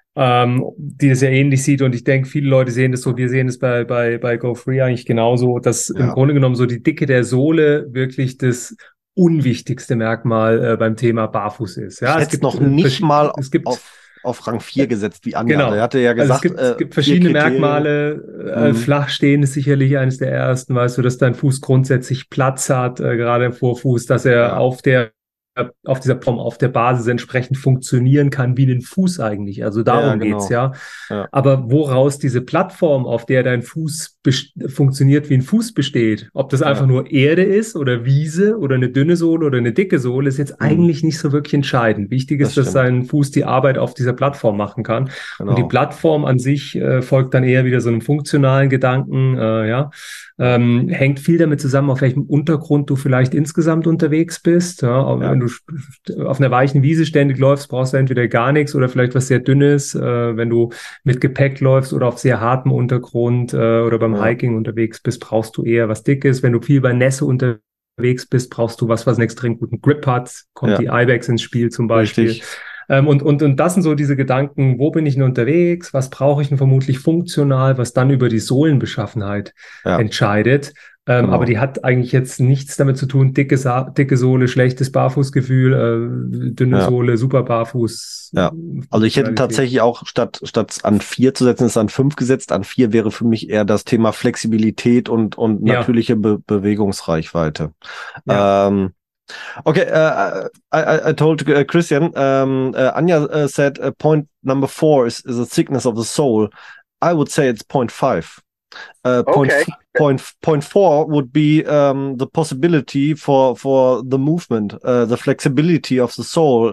das ja ähnlich sieht. Und ich denke, viele Leute sehen das so, wir sehen es bei Go Free eigentlich genauso, dass im Grunde genommen so die Dicke der Sohle wirklich das unwichtigste Merkmal beim Thema Barfuß ist. Ja, es gibt noch nicht mal auf Rang 4 gesetzt, wie Anja. Genau. Er hatte ja gesagt, es gibt verschiedene Merkmale. Flach stehen ist sicherlich eines der ersten, weißt du, dass dein Fuß grundsätzlich Platz hat, gerade im Vorfuß, dass er auf dieser Basis entsprechend funktionieren kann wie ein Fuß eigentlich. Also darum geht's, ja. Aber woraus diese Plattform, auf der dein Fuß funktioniert wie ein Fuß besteht, ob das einfach nur Erde ist oder Wiese oder eine dünne Sohle oder eine dicke Sohle, ist jetzt eigentlich nicht so wirklich entscheidend. Wichtig ist, dass dein Fuß die Arbeit auf dieser Plattform machen kann. Genau. Und die Plattform an sich folgt dann eher wieder so einem funktionalen Gedanken, hängt viel damit zusammen, auf welchem Untergrund du vielleicht insgesamt unterwegs bist. Wenn du auf einer weichen Wiese ständig läufst, brauchst du entweder gar nichts oder vielleicht was sehr Dünnes. Wenn du mit Gepäck läufst oder auf sehr hartem Untergrund oder beim Hiking unterwegs bist, brauchst du eher was Dickes. Wenn du viel bei Nässe unterwegs bist, brauchst du was einen extrem guten Grip hat. Kommt die Ibex ins Spiel zum Beispiel. Richtig. Und das sind so diese Gedanken, wo bin ich denn unterwegs, was brauche ich denn vermutlich funktional, was dann über die Sohlenbeschaffenheit entscheidet. Aber die hat eigentlich jetzt nichts damit zu tun, dicke Sohle, schlechtes Barfußgefühl, dünne Sohle, super Barfuß. Ja, also ich hätte tatsächlich auch statt an 4 zu setzen, ist an 5 gesetzt. An 4 wäre für mich eher das Thema Flexibilität und natürliche Bewegungsreichweite. Ja. Okay, I told Christian, Anya said point number 4 is a sickness of the soul. I would say it's point 5. Okay. Point 4 would be the possibility for the movement, the flexibility of the soul,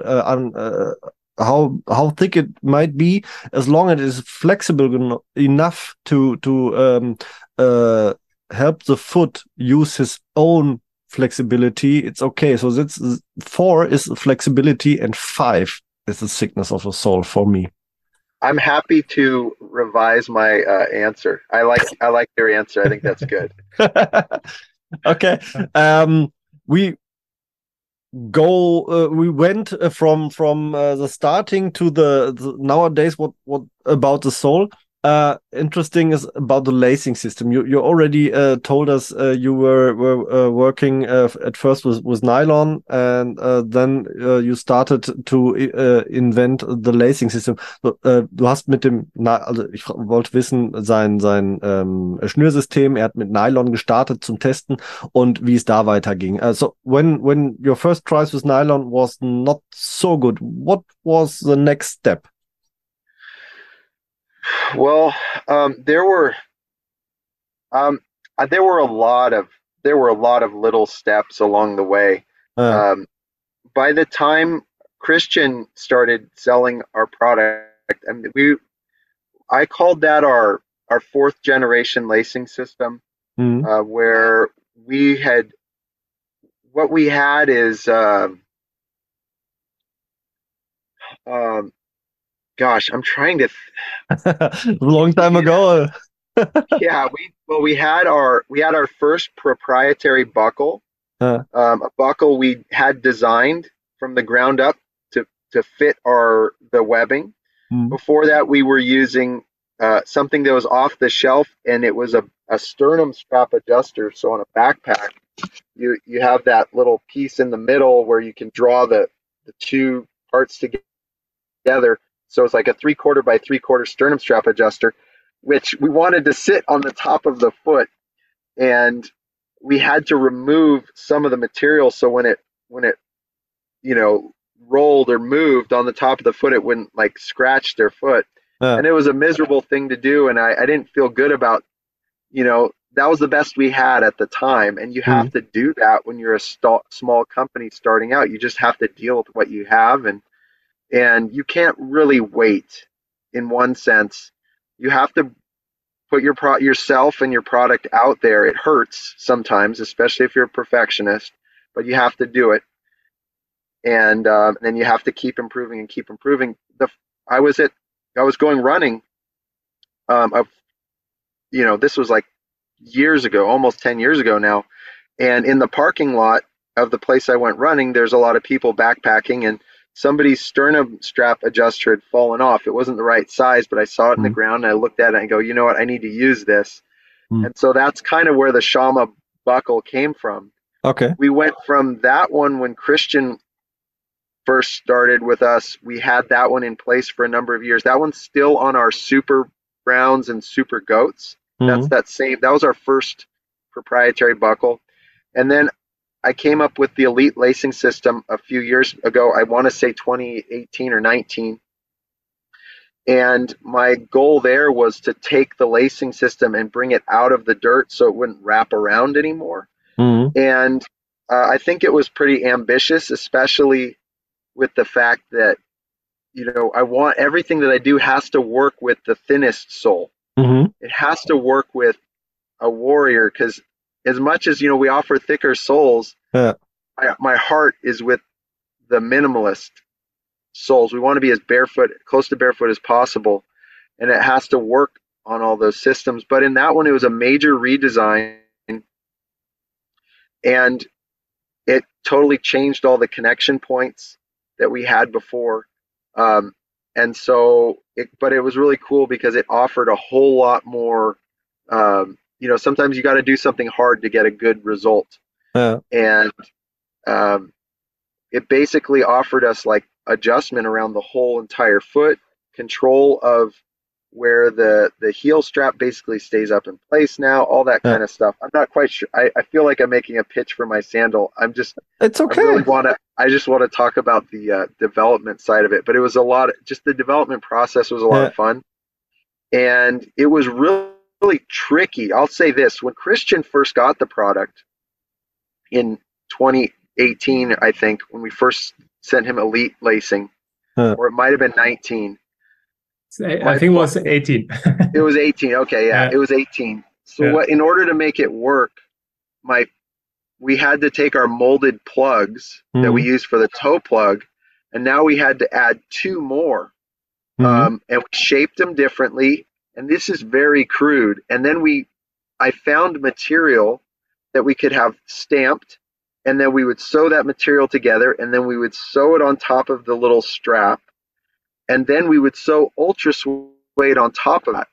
how thick it might be, as long as it is flexible enough to help the foot use his own flexibility. It's okay. So that's 4 is flexibility, and 5 is the sickness of the soul for me. I'm happy to revise my answer. I like your answer. I think that's good. Okay. We we went from the starting to the nowadays. What about the soul? Interesting is about the lacing system. You already told us you were working at first with nylon, and then you started to invent the lacing system. Du hast mit dem, also ich wollte wissen, sein Schnürsystem, er hat mit Nylon gestartet zum Testen und wie es da weiterging. So when your first tries with nylon was not so good, what was the next step? Well, there were um, there were a lot of little steps along the way. Um, by the time Christian started selling our product, I mean, I called that our fourth generation lacing system, where we had what we had is um, gosh, I'm trying to. Long time ago. Yeah, we had our first proprietary buckle, Uh, a buckle we had designed from the ground up to fit the webbing. Before that, we were using something that was off the shelf, and it was a sternum strap adjuster. So on a backpack, you have that little piece in the middle where you can draw the two parts together. So it's like a 3/4 by 3/4 sternum strap adjuster, which we wanted to sit on the top of the foot, and we had to remove some of the material so when it you know rolled or moved on the top of the foot, it wouldn't like scratch their foot. And it was a miserable thing to do, and I didn't feel good about, that was the best we had at the time, and you have to do that when you're a small company starting out. You just have to deal with what you have, and you can't really wait. In one sense, you have to put yourself and your product out there. It hurts sometimes, especially if you're a perfectionist, but you have to do it, and then you have to keep improving and keep improving. I was going running. This was like years ago, almost 10 years ago now, and in the parking lot of the place I went running, there's a lot of people backpacking, and somebody's sternum strap adjuster had fallen off. It wasn't the right size, but I saw it in the ground, and I looked at it and go, you know what, I need to use this. And so that's kind of where the Shama buckle came from. Okay. We went from that one when Christian first started with us. We had that one in place for a number of years. That one's still on our Super Browns and Super Goats. That was our first proprietary buckle. And then I came up with the Elite lacing system a few years ago. I want to say 2018 or 19. And my goal there was to take the lacing system and bring it out of the dirt so it wouldn't wrap around anymore. And I think it was pretty ambitious, especially with the fact that, I want everything that I do has to work with the thinnest sole. It has to work with a warrior, because as much as, we offer thicker soles, my heart is with the minimalist soles. We want to be as close to barefoot as possible, and it has to work on all those systems. But in that one, it was a major redesign, and it totally changed all the connection points that we had before. And so, but it was really cool because it offered a whole lot more. Sometimes you got to do something hard to get a good result. And it basically offered us like adjustment around the whole entire foot, control of where the heel strap basically stays up in place now, all that kind of stuff. I'm not quite sure. I feel like I'm making a pitch for my sandal. It's okay. I just want to talk about the development side of it, but it was just the development process was a lot of fun. And it was really tricky. I'll say this, when Christian first got the product in 2018, I think, when we first sent him Elite lacing, or it might have been 19. I think it was 18. It was 18. Okay, yeah, it was 18. So in order to make it work, we had to take our molded plugs that we used for the toe plug, and now we had to add 2 more. And we shaped them differently, and this is very crude. And then I found material that we could have stamped, and then we would sew that material together, and then we would sew it on top of the little strap, and then we would sew ultra suede on top of that.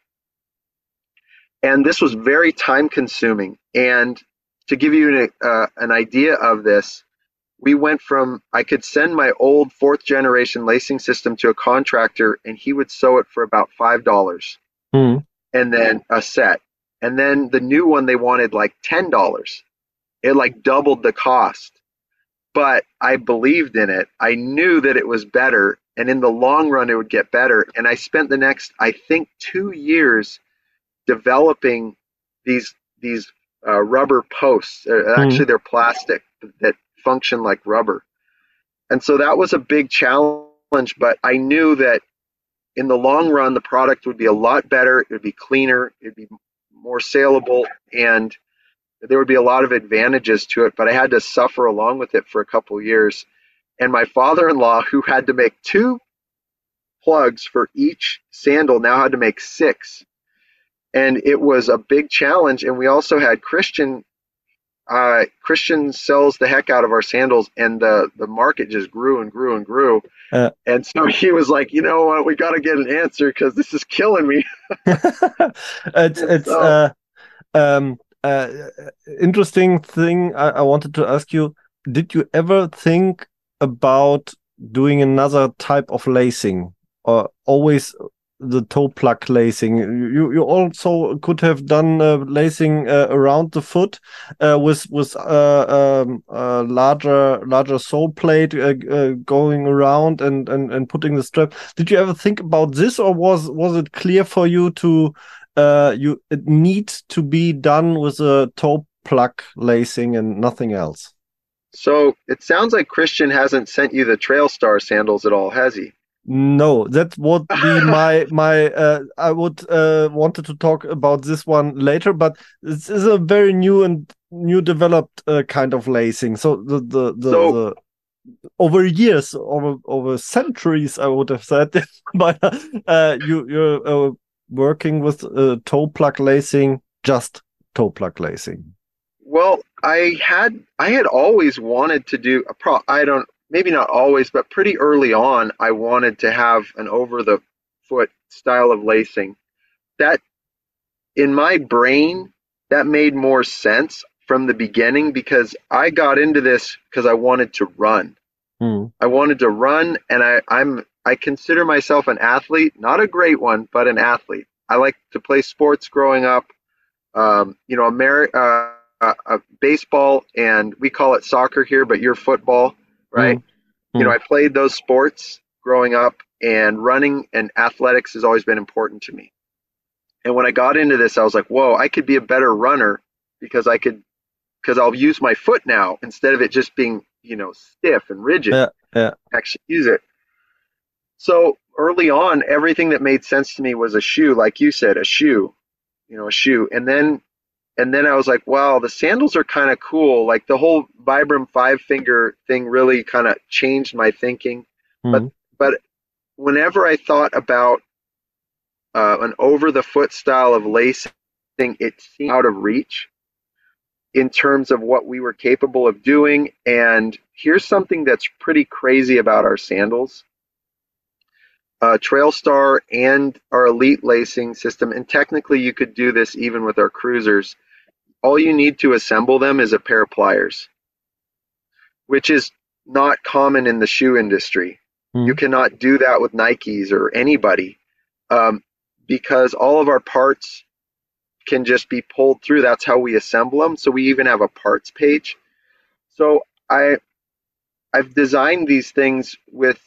And this was very time consuming. And to give you an idea of this, we went from, I could send my old 4th generation lacing system to a contractor, and he would sew it for about $5 and then a set. And then the new one, they wanted like $10. It like doubled the cost. But I believed in it. I knew that it was better, and in the long run it would get better. And I spent the next, I think, 2 years developing these rubber posts. Actually, they're plastic that function like rubber. And so that was a big challenge, but I knew that in the long run the product would be a lot better, it would be cleaner, it would be more saleable, and there would be a lot of advantages to it, but I had to suffer along with it for a couple of years. And my father-in-law, who had to make 2 plugs for each sandal, now had to make 6. And it was a big challenge. And we also had Christian. Christian sells the heck out of our sandals, and the market just grew and grew and grew. And so he was like, you know what, we got to get an answer because this is killing me. Interesting thing I wanted to ask you, did you ever think about doing another type of lacing, or always the toe plug lacing? You also could have done lacing around the foot with larger sole plate going around and putting the strap. Did you ever think about this, or was it clear for you to it needs to be done with a toe plug lacing and nothing else? So it sounds like Christian hasn't sent you the Trailstar sandals at all, has he? No, that would be my I would wanted to talk about this one later, but this is a very new developed kind of lacing. So the over years, over centuries, I would have said, but you're working with toe plug lacing, just toe plug lacing. Well, I had always wanted to do maybe not always, but pretty early on, I wanted to have an over-the-foot style of lacing. That, in my brain, that made more sense from the beginning, because I got into this because I wanted to run. I wanted to run, and I consider myself an athlete, not a great one, but an athlete. I like to play sports growing up, baseball, and we call it soccer here, but you're football. Right. I played those sports growing up, and running and athletics has always been important to me. And when I got into this, I was like, whoa, I could be a better runner because I'll use my foot now instead of it just being, stiff and rigid. Actually use it. So early on, everything that made sense to me was a shoe, like you said, a shoe. And then I was like, wow, the sandals are kind of cool. Like the whole Vibram 5-finger thing really kind of changed my thinking. But whenever I thought about an over-the-foot style of lacing, it seemed out of reach in terms of what we were capable of doing. And here's something that's pretty crazy about our sandals. Trailstar and our Elite lacing system, and technically you could do this even with our cruisers, all you need to assemble them is a pair of pliers, which is not common in the shoe industry. You cannot do that with Nikes or anybody. because all of our parts can just be pulled through. That's how we assemble them. So we even have a parts page. So I've designed these things with,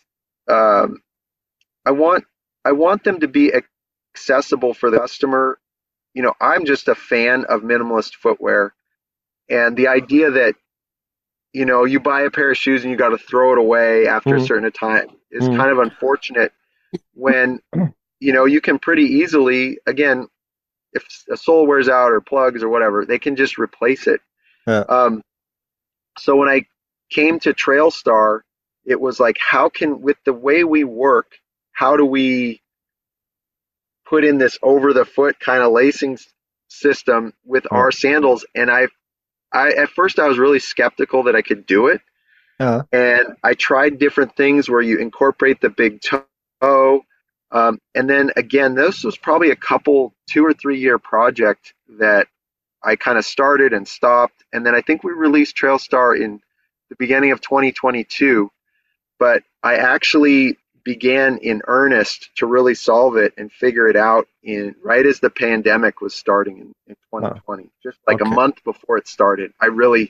I want them to be accessible for the customer. I'm just a fan of minimalist footwear, and the idea that you buy a pair of shoes and you got to throw it away after a certain time is kind of unfortunate when you can pretty easily, again, if a sole wears out or plugs or whatever, they can just replace it. Yeah. So when I came to Trailstar, it was like, with the way we work, how do we put in this over the foot kind of lacing system with our sandals? And I at first I was really skeptical that I could do it. And I tried different things where you incorporate the big toe. And then again, this was probably a 2 or 3 year project that I kind of started and stopped. And then I think we released Trailstar in the beginning of 2022, but I actually began in earnest to really solve it and figure it out right as the pandemic was starting in 2020, just like a month before it started. I really,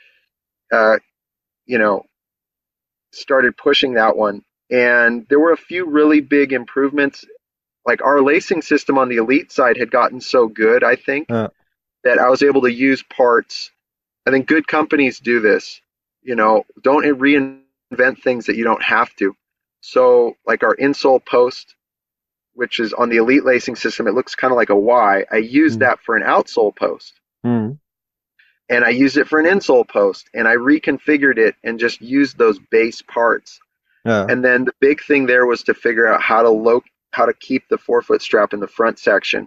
started pushing that one. And there were a few really big improvements. Like our lacing system on the Elite side had gotten so good, I think, that I was able to use parts. I think good companies do this, don't reinvent things that you don't have to. So like our insole post, which is on the Elite lacing system, it looks kind of like a Y. I used that for an outsole post. And I used it for an insole post, and I reconfigured it and just used those base parts. And then the big thing there was to figure out how to keep the forefoot strap in the front section.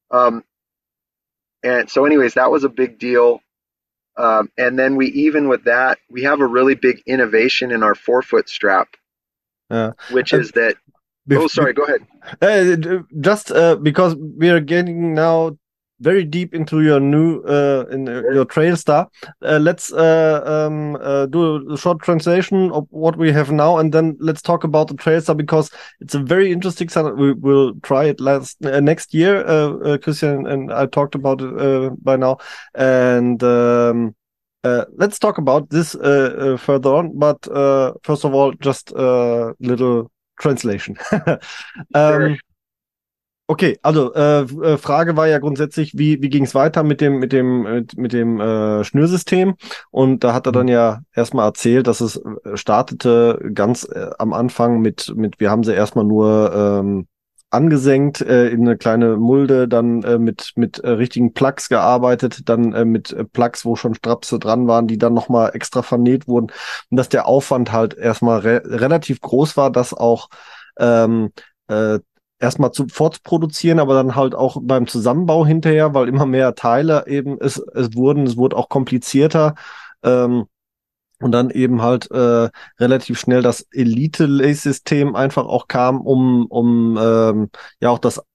And so anyways, that was a big deal. And then with that, we have a really big innovation in our forefoot strap, which is that. Sorry, go ahead. Just because we are getting now very deep into your new your Trailstar. Let's do a short translation of what we have now, and then let's talk about the Trailstar, because it's a very interesting side. We will try it next year. Christian and I talked about it by now, and let's talk about this further on. But first of all, just a little translation. Sure. Okay, also Frage war ja grundsätzlich, wie ging es weiter mit dem Schnürsystem? Und da hat er dann ja erstmal erzählt, dass es startete ganz am Anfang mit wir haben sie erstmal nur angesenkt in eine kleine Mulde, dann mit richtigen Plugs gearbeitet, dann mit Plugs, wo schon Strapse dran waren, die dann nochmal extra vernäht wurden, und dass der Aufwand halt erstmal relativ groß war, das auch erstmal vorzuproduzieren, aber dann halt auch beim Zusammenbau hinterher, weil immer mehr Teile eben es wurde auch komplizierter, und dann eben halt relativ schnell das Elite-Lace-System einfach auch kam, um ja auch das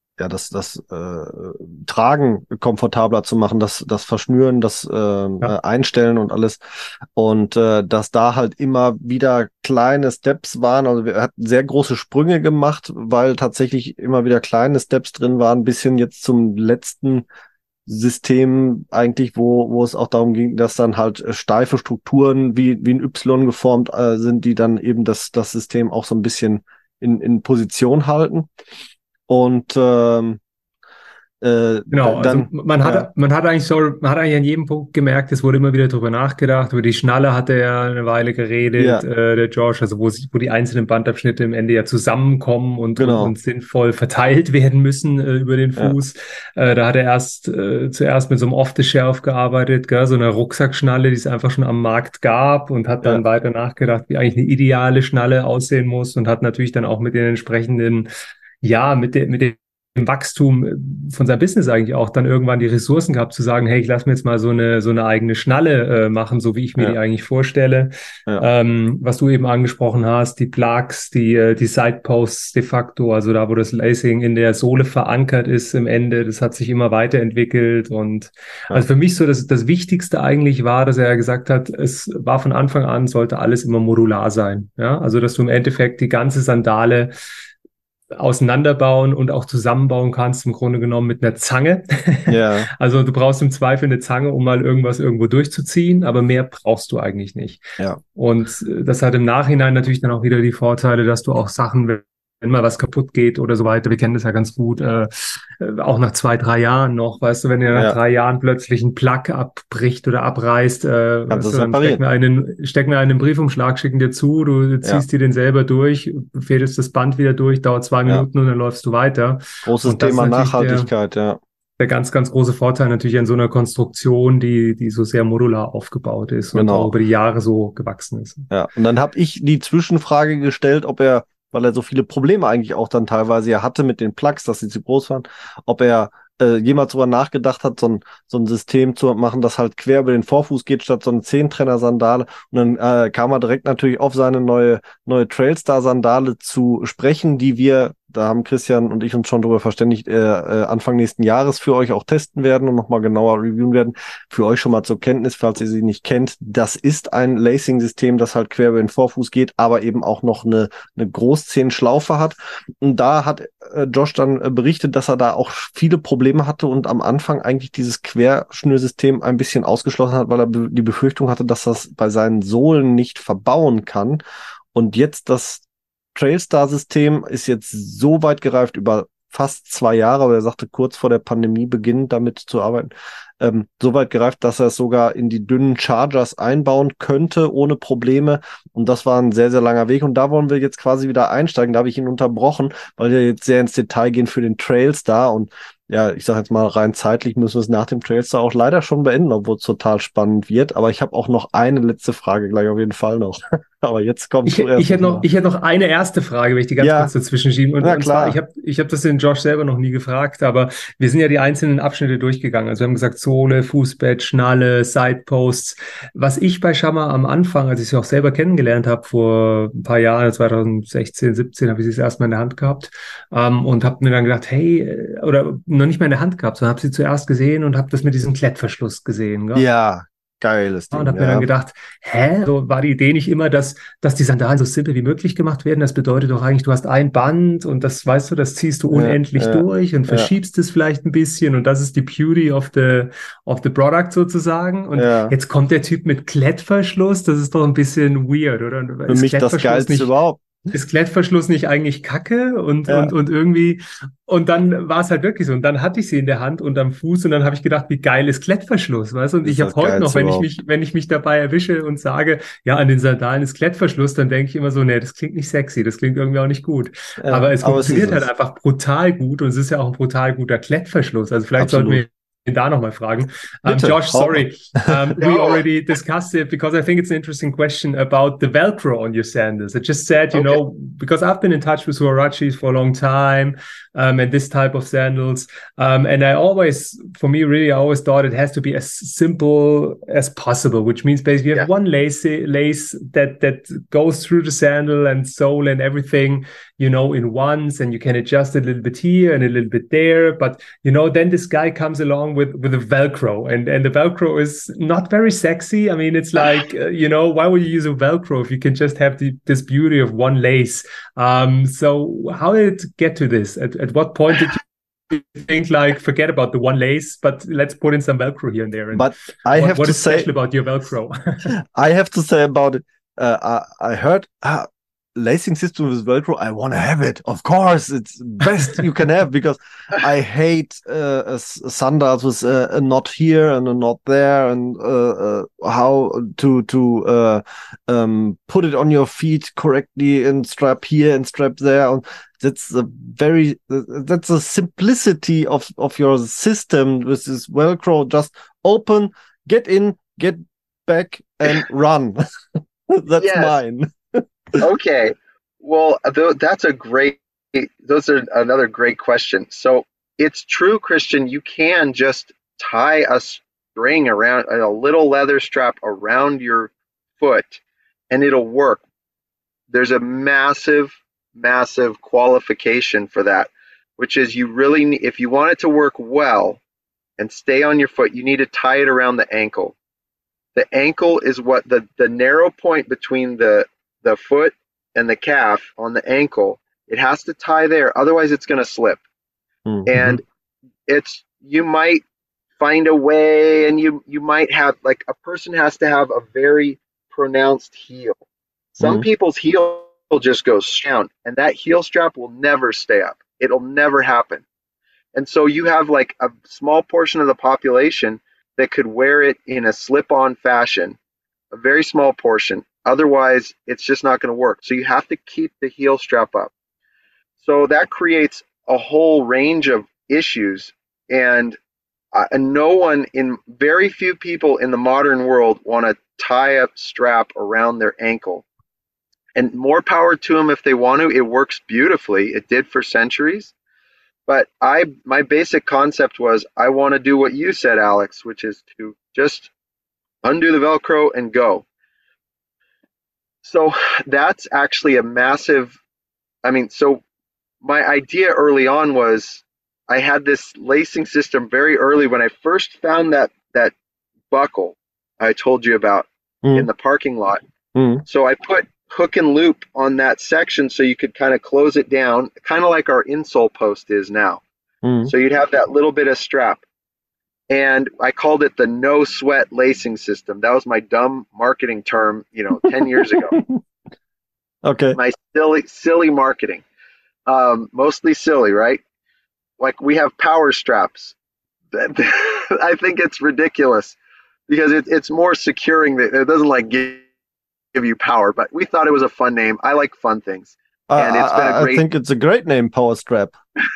Tragen komfortabler zu machen, das Verschnüren, das Einstellen und alles. Und dass da halt immer wieder kleine Steps waren. Also wir hatten sehr große Sprünge gemacht, weil tatsächlich immer wieder kleine Steps drin waren, bis hin jetzt zum letzten System eigentlich, wo es auch darum ging, dass dann halt steife Strukturen wie ein Y geformt sind, die dann eben das System auch so ein bisschen in Position halten. Und genau, also man hat eigentlich an jedem Punkt gemerkt, es wurde immer wieder drüber nachgedacht. Über die Schnalle hat er ja eine Weile geredet, der Josh, also wo die einzelnen Bandabschnitte im Ende ja zusammenkommen und sinnvoll verteilt werden müssen über den Fuß. Da hat er zuerst mit so einem Off-the-Shelf gearbeitet, so einer Rucksackschnalle, die es einfach schon am Markt gab, und hat dann weiter nachgedacht, wie eigentlich eine ideale Schnalle aussehen muss, und hat natürlich dann auch mit den entsprechenden mit dem Wachstum von seinem Business eigentlich auch dann irgendwann die Ressourcen gehabt, zu sagen, hey, ich lass mir jetzt mal so eine eigene Schnalle machen, so wie ich mir die eigentlich vorstelle. Was du eben angesprochen hast, die Plugs, die Sideposts de facto, also da, wo das Lacing in der Sohle verankert ist im Ende, das hat sich immer weiterentwickelt. Und also für mich so, das Wichtigste eigentlich war, dass er gesagt hat, es war von Anfang an, sollte alles immer modular sein. Ja, also dass du im Endeffekt die ganze Sandale auseinanderbauen und auch zusammenbauen kannst, im Grunde genommen mit einer Zange. Ja. Also du brauchst im Zweifel eine Zange, um mal irgendwas irgendwo durchzuziehen, aber mehr brauchst du eigentlich nicht. Ja. Und das hat im Nachhinein natürlich dann auch wieder die Vorteile, dass du auch Sachen, wenn mal was kaputt geht oder so weiter, wir kennen das ja ganz gut, auch nach 2-3 Jahren noch, weißt du, wenn dir nach 3 Jahren plötzlich ein Plug abbricht oder abreißt, weißt du, dann stecken wir einen Briefumschlag, schicken dir zu, du ziehst dir den selber durch, fädelst das Band wieder durch, dauert 2 Minuten und dann läufst du weiter. Großes Und das Thema ist natürlich Nachhaltigkeit, der ganz, ganz große Vorteil natürlich an so einer Konstruktion, die so sehr modular aufgebaut ist und auch über die Jahre so gewachsen ist. Ja, und dann habe ich die Zwischenfrage gestellt, ob er, weil er so viele Probleme eigentlich auch dann teilweise ja hatte mit den Plugs, dass sie zu groß waren, ob er jemals darüber nachgedacht hat, so ein System zu machen, das halt quer über den Vorfuß geht, statt so eine 10-Trenner-Sandale. Und dann kam er direkt natürlich auf seine neue Trailstar-Sandale zu sprechen, die wir, da haben Christian und ich uns schon darüber verständigt, Anfang nächsten Jahres für euch auch testen werden und nochmal genauer reviewen werden. Für euch schon mal zur Kenntnis, falls ihr sie nicht kennt, das ist ein Lacing-System, das halt quer über den Vorfuß geht, aber eben auch noch eine Großzehenschlaufe hat. Und da hat Josh dann berichtet, dass er da auch viele Probleme hatte und am Anfang eigentlich dieses Querschnürsystem ein bisschen ausgeschlossen hat, weil er die Befürchtung hatte, dass das bei seinen Sohlen nicht verbauen kann. Und jetzt das Trailstar-System ist jetzt so weit gereift, über fast 2 Jahre, aber er sagte kurz vor der Pandemie beginnend damit zu arbeiten, so weit gereift, dass er es sogar in die dünnen Chargers einbauen könnte, ohne Probleme. Und das war ein sehr, sehr langer Weg. Und da wollen wir jetzt quasi wieder einsteigen. Da habe ich ihn unterbrochen, weil wir jetzt sehr ins Detail gehen für den Trailstar. Und ja, ich sage jetzt mal rein zeitlich müssen wir es nach dem Trailstar auch leider schon beenden, obwohl es total spannend wird. Aber ich habe auch noch eine letzte Frage gleich auf jeden Fall noch. Aber jetzt kommt ich hätte noch eine erste Frage, wenn ich die ganz kurz dazwischen schieben. Und zwar, ich hab das den Josh selber noch nie gefragt, aber wir sind ja die einzelnen Abschnitte durchgegangen. Also wir haben gesagt, Sohle, Fußbett, Schnalle, Sideposts. Was ich bei Shamma am Anfang, als ich sie auch selber kennengelernt habe, vor ein paar Jahren, 2016, 17, habe ich sie das erstmal in der Hand gehabt und habe mir dann gedacht, hey, oder noch nicht mal in der Hand gehabt, sondern habe sie zuerst gesehen und habe das mit diesem Klettverschluss gesehen. Gell? Ja. Geiles Ding. Und habe mir dann gedacht, so war die Idee nicht immer, dass die Sandalen so simpel wie möglich gemacht werden. Das bedeutet doch eigentlich, du hast ein Band und das, weißt du, das ziehst du unendlich durch und verschiebst es vielleicht ein bisschen und das ist die Beauty of the product sozusagen. Und jetzt kommt der Typ mit Klettverschluss, das ist doch ein bisschen weird, oder? Für mich das Geilste überhaupt. Ist Klettverschluss nicht eigentlich Kacke und irgendwie, und dann war es halt wirklich so. Und dann hatte ich sie in der Hand und am Fuß und dann habe ich gedacht, wie geil ist Klettverschluss, weißt du? Und ich habe heute noch, wenn ich mich dabei erwische und sage, ja, an den Sandalen ist Klettverschluss, dann denke ich immer so, nee, das klingt nicht sexy, das klingt irgendwie auch nicht gut. Aber es funktioniert halt einfach brutal gut und es ist ja auch ein brutal guter Klettverschluss. Also vielleicht sollten wir da nochmal fragen. Josh, sorry. We already discussed it because I think it's an interesting question about the Velcro on your sandals. I just said, you know, because I've been in touch with Huaraches for a long time and this type of sandals. And I always thought it has to be as simple as possible, which means basically you have one lace that goes through the sandal and sole and everything, you know, in once, and you can adjust it a little bit here and a little bit there. But, you know, then this guy comes along with a Velcro and the Velcro is not very sexy. I mean, it's like, you know, why would you use a Velcro if you can just have this beauty of one lace? So how did it get to this? At what point did you think, like, forget about the one lace, but let's put in some Velcro here and there? And but I have what to is say special about your Velcro? I have to say about it, I heard lacing system with Velcro. I want to have it. Of course, it's best you can have because I hate sandals with a knot here and a knot there, and how to put it on your feet correctly and strap here and strap there. And that's the simplicity of your system with this Velcro. Just open, get in, get back, and run. That's mine. Okay. Well, those are another great question. So it's true, Christian, you can just tie a string around a little leather strap around your foot and it'll work. There's a massive qualification for that, which is if you want it to work well and stay on your foot, you need to tie it around the ankle. The ankle is what the narrow point between the foot and the calf on the ankle It has to tie there, otherwise it's going to slip. Mm-hmm. And you might find a way, and you might have, like, a person has to have a very pronounced heel. Some people's heel just goes down, and that heel strap will never stay up. It'll never happen. And so you have like a small portion of the population that could wear it in a slip-on fashion, a very small portion. Otherwise, it's just not going to work. So you have to keep the heel strap up. So that creates a whole range of issues. And very few people in the modern world want to tie a strap around their ankle. And more power to them if they want to. It works beautifully. It did for centuries. But my basic concept was, I want to do what you said, Alex, which is to just undo the Velcro and go. So that's actually a massive, so my idea early on was, I had this lacing system very early when I first found that buckle I told you about in the parking lot. So I put hook and loop on that section so you could kind of close it down, kind of like our insole post is now. So you'd have that little bit of strap. And I called it the no sweat lacing system. That was my dumb marketing term, 10 years ago. Okay. My silly marketing. Mostly silly, right? Like, we have power straps. I think it's ridiculous because it's more securing. It doesn't like give you power, but we thought it was a fun name. I like fun things. And it's been I think it's a great name, Power Strap.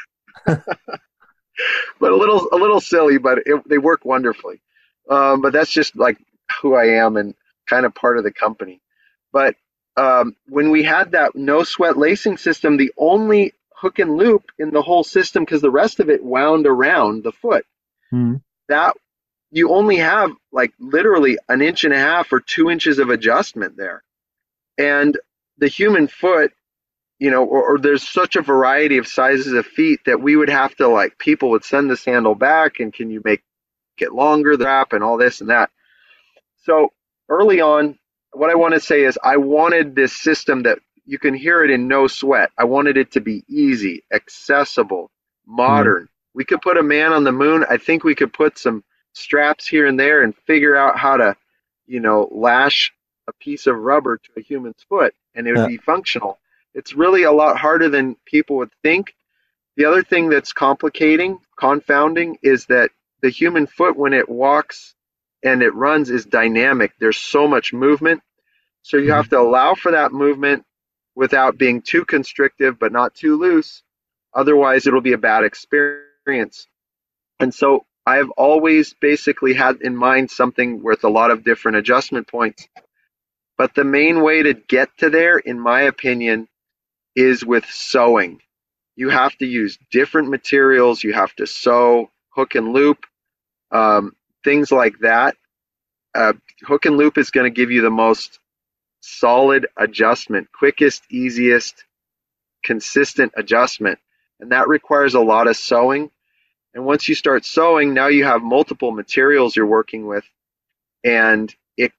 But a little silly, but they work wonderfully. But that's just like who I am and kind of part of the company. But when we had that no sweat lacing system, the only hook and loop in the whole system, because the rest of it wound around the foot, that you only have like literally 1.5 inches or 2 inches of adjustment there. And the human foot, or there's such a variety of sizes of feet that we would have to, like, people would send the sandal back, and can you make it longer, the wrap, and all this and that. So early on, what I want to say is, I wanted this system that you can hear it in no sweat. I wanted it to be easy, accessible, modern. We could put a man on the moon. I think we could put some straps here and there and figure out how to, lash a piece of rubber to a human's foot, and it would be functional. It's really a lot harder than people would think. The other thing that's confounding, is that the human foot, when it walks and it runs, is dynamic. There's so much movement. So you have to allow for that movement without being too constrictive, but not too loose. Otherwise, it'll be a bad experience. And so I've always basically had in mind something with a lot of different adjustment points. But the main way to get to there, in my opinion, is with sewing. You have to use different materials. You have to sew, hook and loop, things like that. Hook and loop is going to give you the most solid adjustment, quickest, easiest, consistent adjustment. And that requires a lot of sewing. And once you start sewing, now you have multiple materials you're working with. And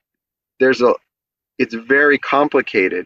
it's very complicated.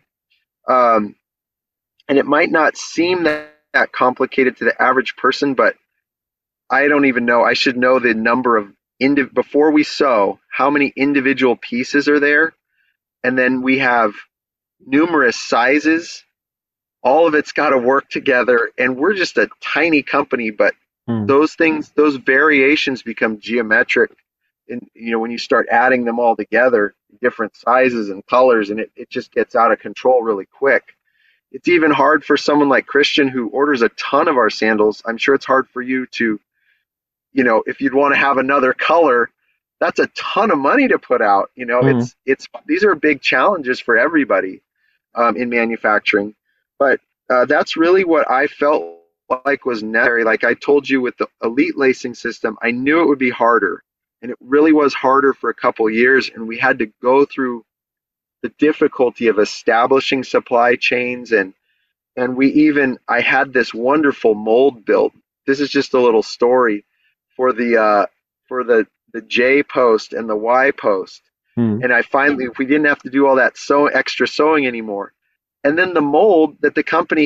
And it might not seem that complicated to the average person, but I don't even know. I should know the number of, before we sew, how many individual pieces are there. And then we have numerous sizes. All of it's got to work together. And we're just a tiny company, but those variations become geometric. And, when you start adding them all together, different sizes and colors, and it just gets out of control really quick. It's even hard for someone like Christian, who orders a ton of our sandals. I'm sure it's hard for you to, if you'd want to have another color, that's a ton of money to put out. These are big challenges for everybody in manufacturing. But that's really what I felt like was necessary. Like I told you, with the Elite lacing system, I knew it would be harder. And it really was harder for a couple years. And we had to go through the difficulty of establishing supply chains. And I had this wonderful mold built. This is just a little story for the J post and the Y post. And we didn't have to do all that extra sewing anymore. And then the mold that the company had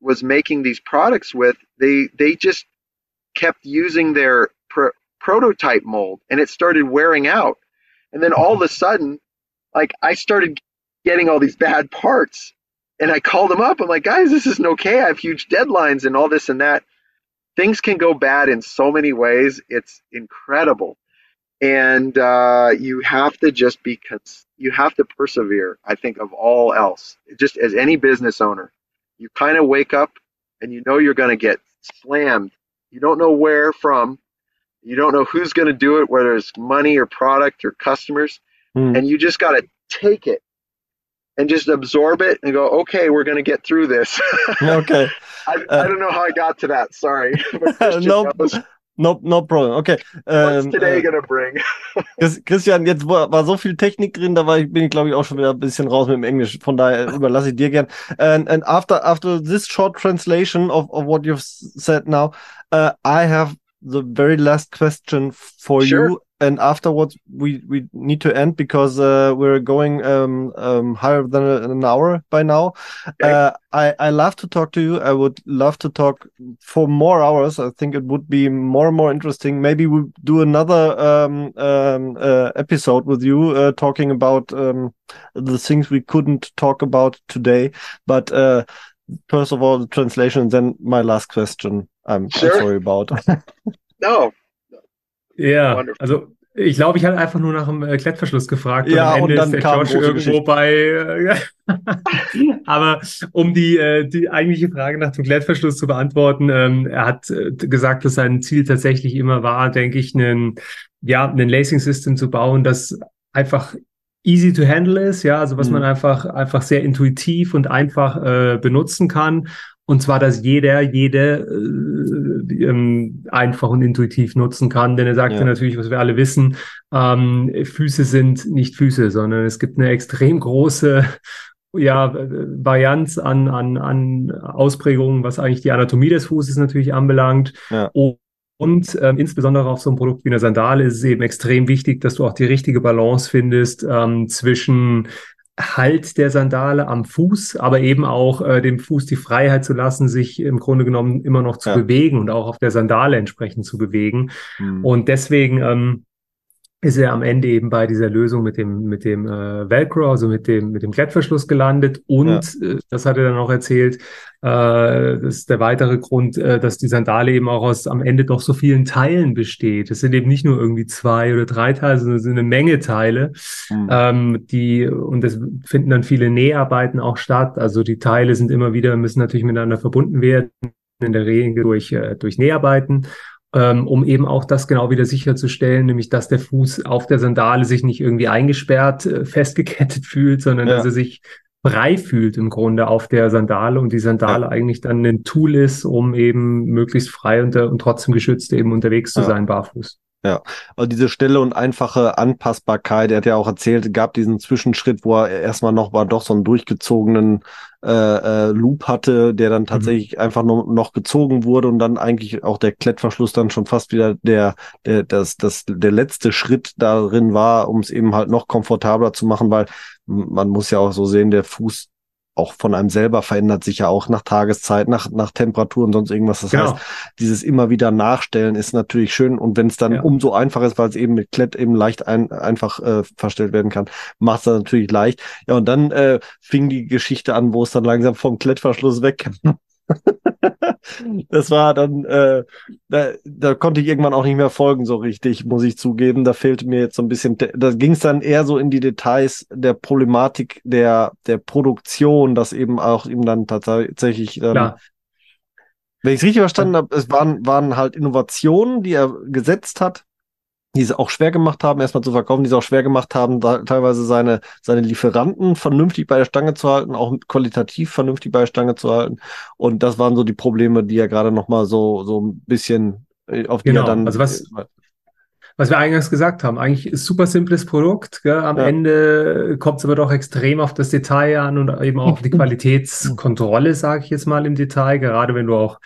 was making these products with, they just kept using their prototype mold, and it started wearing out. And then all of a sudden, like, I started getting all these bad parts, and I called them up. I'm like, guys, this isn't okay. I have huge deadlines and all this and that. Things can go bad in so many ways. It's incredible. And you have to just you have to persevere, I think, of all else. Just as any business owner, you kind of wake up and you know you're going to get slammed. You don't know where from. You don't know who's going to do it, whether it's money or product or customers. And you just got to take it and just absorb it and go, okay, we're going to get through this. Okay. I don't know how I got to that. Sorry. No problem. Okay. What's today gonna bring? Christian, jetzt war so viel Technik drin, bin ich glaube ich auch schon wieder ein bisschen raus mit dem Englisch. Von daher überlasse ich dir gern. And after this short translation of what you've said now, I have the very last question for you. And afterwards, we need to end because we're going higher than an hour by now. Okay. I love to talk to you. I would love to talk for more hours. I think it would be more and more interesting. Maybe we'll do another episode with you talking about the things we couldn't talk about today. But first of all, the translation, then my last question. I'm sorry about. No. Ja, also ich glaube, ich hatte einfach nur nach dem Klettverschluss gefragt. Ja, und am Ende und dann ist der Josh irgendwo bei. Aber um die eigentliche Frage nach dem Klettverschluss zu beantworten, er hat gesagt, dass sein Ziel tatsächlich immer war, denke ich, ein Lacing-System zu bauen, das einfach easy to handle ist, ja, also was man einfach sehr intuitiv und einfach benutzen kann. Und zwar, dass jede einfach und intuitiv nutzen kann. Denn er sagte natürlich, was wir alle wissen, Füße sind nicht Füße, sondern es gibt eine extrem große Varianz an Ausprägungen, was eigentlich die Anatomie des Fußes natürlich anbelangt. Ja. Und insbesondere auf so einem Produkt wie einer Sandale ist es eben extrem wichtig, dass du auch die richtige Balance findest zwischen Halt der Sandale am Fuß, aber eben auch dem Fuß die Freiheit zu lassen, sich im Grunde genommen immer noch zu bewegen und auch auf der Sandale entsprechend zu bewegen. Und deswegen ist er am Ende eben bei dieser Lösung mit dem Velcro, also mit dem Klettverschluss gelandet. Und das hat er dann auch erzählt, das ist der weitere Grund, dass die Sandale eben auch aus am Ende doch so vielen Teilen besteht. Es sind eben nicht nur irgendwie 2 oder 3 Teile, sondern es sind eine Menge Teile. Und es finden dann viele Näharbeiten auch statt. Also die Teile müssen natürlich miteinander verbunden werden, in der Regel durch Näharbeiten. Um eben auch das genau wieder sicherzustellen, nämlich dass der Fuß auf der Sandale sich nicht irgendwie eingesperrt, festgekettet fühlt, sondern dass er sich frei fühlt im Grunde auf der Sandale und die Sandale eigentlich dann ein Tool ist, um eben möglichst frei und trotzdem geschützt eben unterwegs zu sein, barfuß. Ja, also diese schnelle und einfache Anpassbarkeit, er hat ja auch erzählt, gab diesen Zwischenschritt, wo er erstmal doch so einen durchgezogenen Loop hatte, der dann tatsächlich einfach nur noch gezogen wurde und dann eigentlich auch der Klettverschluss dann schon fast wieder der letzte Schritt darin war, um es eben halt noch komfortabler zu machen, weil man muss ja auch so sehen, der Fuß auch von einem selber verändert sich ja auch nach Tageszeit, nach Temperatur und sonst irgendwas. Das heißt, dieses immer wieder Nachstellen ist natürlich schön und wenn es dann umso einfacher ist, weil es eben mit Klett eben leicht einfach verstellt werden kann, macht es dann natürlich leicht. Ja, und dann fing die Geschichte an, wo es dann langsam vom Klettverschluss weg Das war dann, da konnte ich irgendwann auch nicht mehr folgen so richtig, muss ich zugeben. Da fehlte mir jetzt so ein bisschen, da ging es dann eher so in die Details der Problematik der Produktion, dass eben auch ihm dann tatsächlich, wenn ich es richtig verstanden habe, es waren halt Innovationen, die er gesetzt hat, die es auch schwer gemacht haben, erstmal zu verkaufen, die es auch schwer gemacht haben, teilweise seine Lieferanten vernünftig bei der Stange zu halten, auch qualitativ vernünftig bei der Stange zu halten. Und das waren so die Probleme, die er gerade nochmal so ein bisschen auf die er dann... Also was wir eingangs gesagt haben, eigentlich ist super simples Produkt, gell? Am Ende kommt es aber doch extrem auf das Detail an und eben auch auf die Qualitätskontrolle, sage ich jetzt mal im Detail, gerade wenn du auch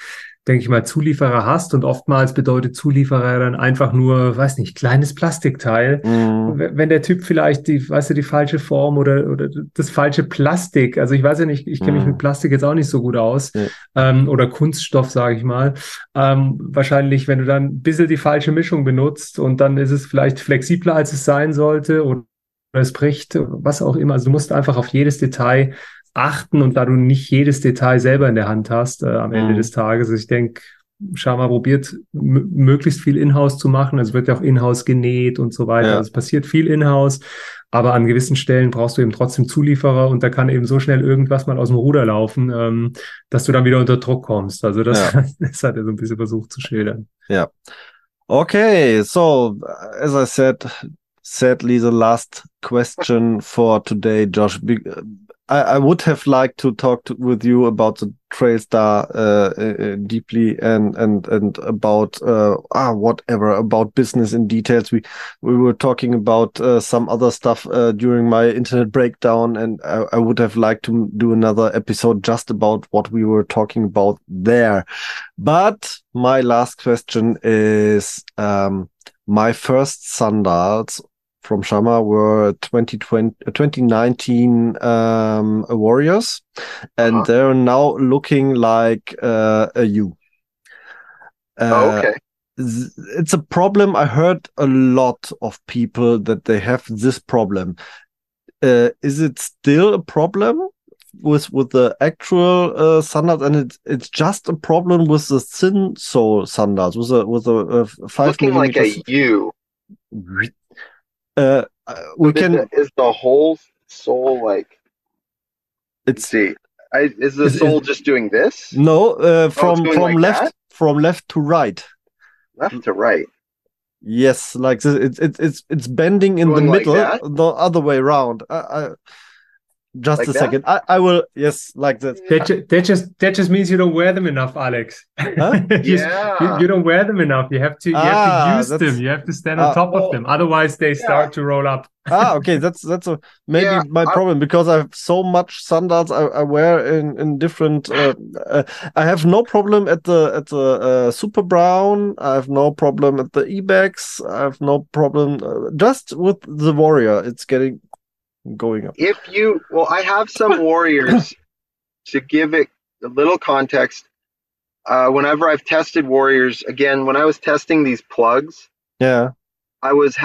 denke ich mal, Zulieferer hast und oftmals bedeutet Zulieferer dann einfach nur, weiß nicht, kleines Plastikteil. Wenn der Typ vielleicht die falsche Form oder das falsche Plastik, also ich weiß ja nicht, ich kenne mich mit Plastik jetzt auch nicht so gut aus, oder Kunststoff, sage ich mal. Wahrscheinlich, wenn du dann ein bisschen die falsche Mischung benutzt und dann ist es vielleicht flexibler, als es sein sollte oder es bricht, was auch immer. Also du musst einfach auf jedes Detail achten und da du nicht jedes Detail selber in der Hand hast am Ende des Tages. Also ich denke, Sharma probiert möglichst viel in-house zu machen. Also wird ja auch in-house genäht und so weiter. Ja. Also es passiert viel in-house, aber an gewissen Stellen brauchst du eben trotzdem Zulieferer und da kann eben so schnell irgendwas mal aus dem Ruder laufen, dass du dann wieder unter Druck kommst. Also das hat er so ein bisschen versucht zu schildern. Ja. Okay, so as I said, sadly the last question for today, Josh. I would have liked to talk with you about the Trailstar deeply and about whatever about business in details. We were talking about some other stuff during my internet breakdown, and I would have liked to do another episode just about what we were talking about there. But my last question is my first sandals from Sharma were 2019 Warriors, and they're now looking like a U. Okay. It's a problem. I heard a lot of people that they have this problem. Is it still a problem with the actual sandals, and it's just a problem with the thin sole sandals with a 5 looking like a U? Is the whole sole like? Let's see. Is the sole just doing this? No, from like left that? From left to right. Left to right. Yes, like this. It's bending in Going the middle, like the other way around. Just like a that? second. I will. Yes, like that. That just means you don't wear them enough, Alex. Huh? You don't wear them enough. You have to use them. You have to stand on top of them. Otherwise, they start to roll up. Okay. That's maybe my problem, because I have so much sandals I wear in different. I have no problem at the Super Brown. I have no problem at the Ebax. I have no problem just with the Warrior. It's going up. I have some Warriors to give it a little context. Whenever I've tested Warriors, again, when I was testing these plugs, I was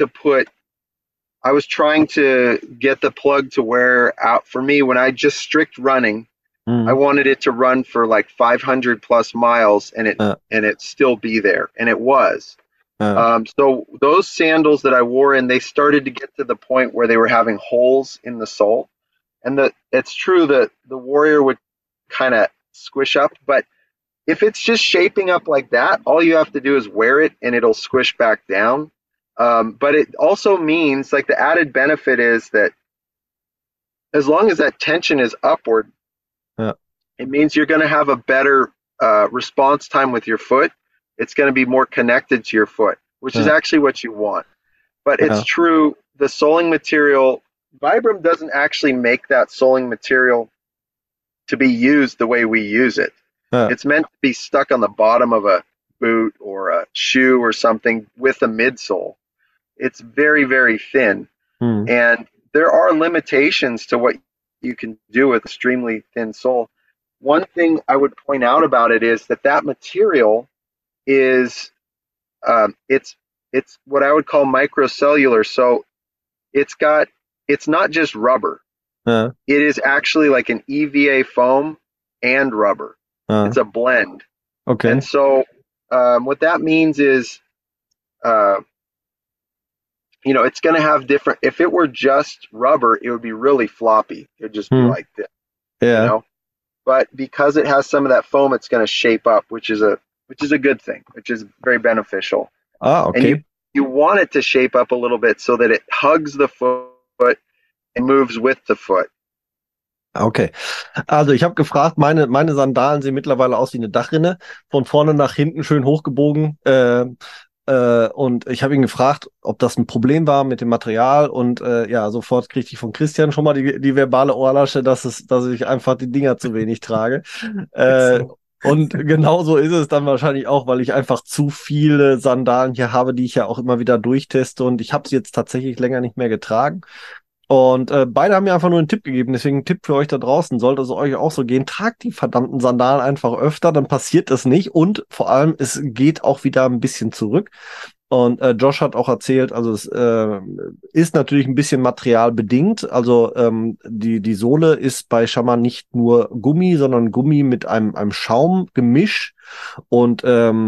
trying to get the plug to wear out for me when I just strict running. I wanted it to run for like 500 plus miles and it still be there. And it was. So those sandals that I wore they started to get to the point where they were having holes in the sole. And it's true that the Warrior would kind of squish up, but if it's just shaping up like that, all you have to do is wear it and it'll squish back down. But it also means, like, the added benefit is that as long as that tension is upward, it means you're going to have a better response time with your foot. It's going to be more connected to your foot, which is actually what you want. But it's true, the soling material, Vibram doesn't actually make that soling material to be used the way we use it. It's meant to be stuck on the bottom of a boot or a shoe or something with a midsole. It's very, very thin. And there are limitations to what you can do with extremely thin sole. One thing I would point out about it is that material is it's what I would call microcellular. So it's not just rubber. It is actually like an EVA foam and rubber. It's a blend. Okay. And so what that means is it's going to have different. If it were just rubber, it would be really floppy. It would just be like this. But because it has some of that foam, it's going to shape up, which is a good thing, which is very beneficial. Okay. And you want it to shape up a little bit so that it hugs the foot and moves with the foot. Okay. Also ich habe gefragt, meine Sandalen sehen mittlerweile aus wie eine Dachrinne, von vorne nach hinten schön hochgebogen. Und ich habe ihn gefragt, ob das ein Problem war mit dem Material, und sofort kriegte ich von Christian schon mal die verbale Ohrlasche, dass ich einfach die Dinger zu wenig trage. Und genauso ist es dann wahrscheinlich auch, weil ich einfach zu viele Sandalen hier habe, die ich ja auch immer wieder durchteste. Und ich habe sie jetzt tatsächlich länger nicht mehr getragen. Und beide haben mir einfach nur einen Tipp gegeben. Deswegen ein Tipp für euch da draußen. Sollte es euch auch so gehen, tragt die verdammten Sandalen einfach öfter, dann passiert das nicht. Und vor allem, es geht auch wieder ein bisschen zurück. Und Josh hat auch erzählt, also es ist natürlich ein bisschen materialbedingt. Also die Sohle ist bei Shaman nicht nur Gummi, sondern Gummi mit einem Schaumgemisch. Und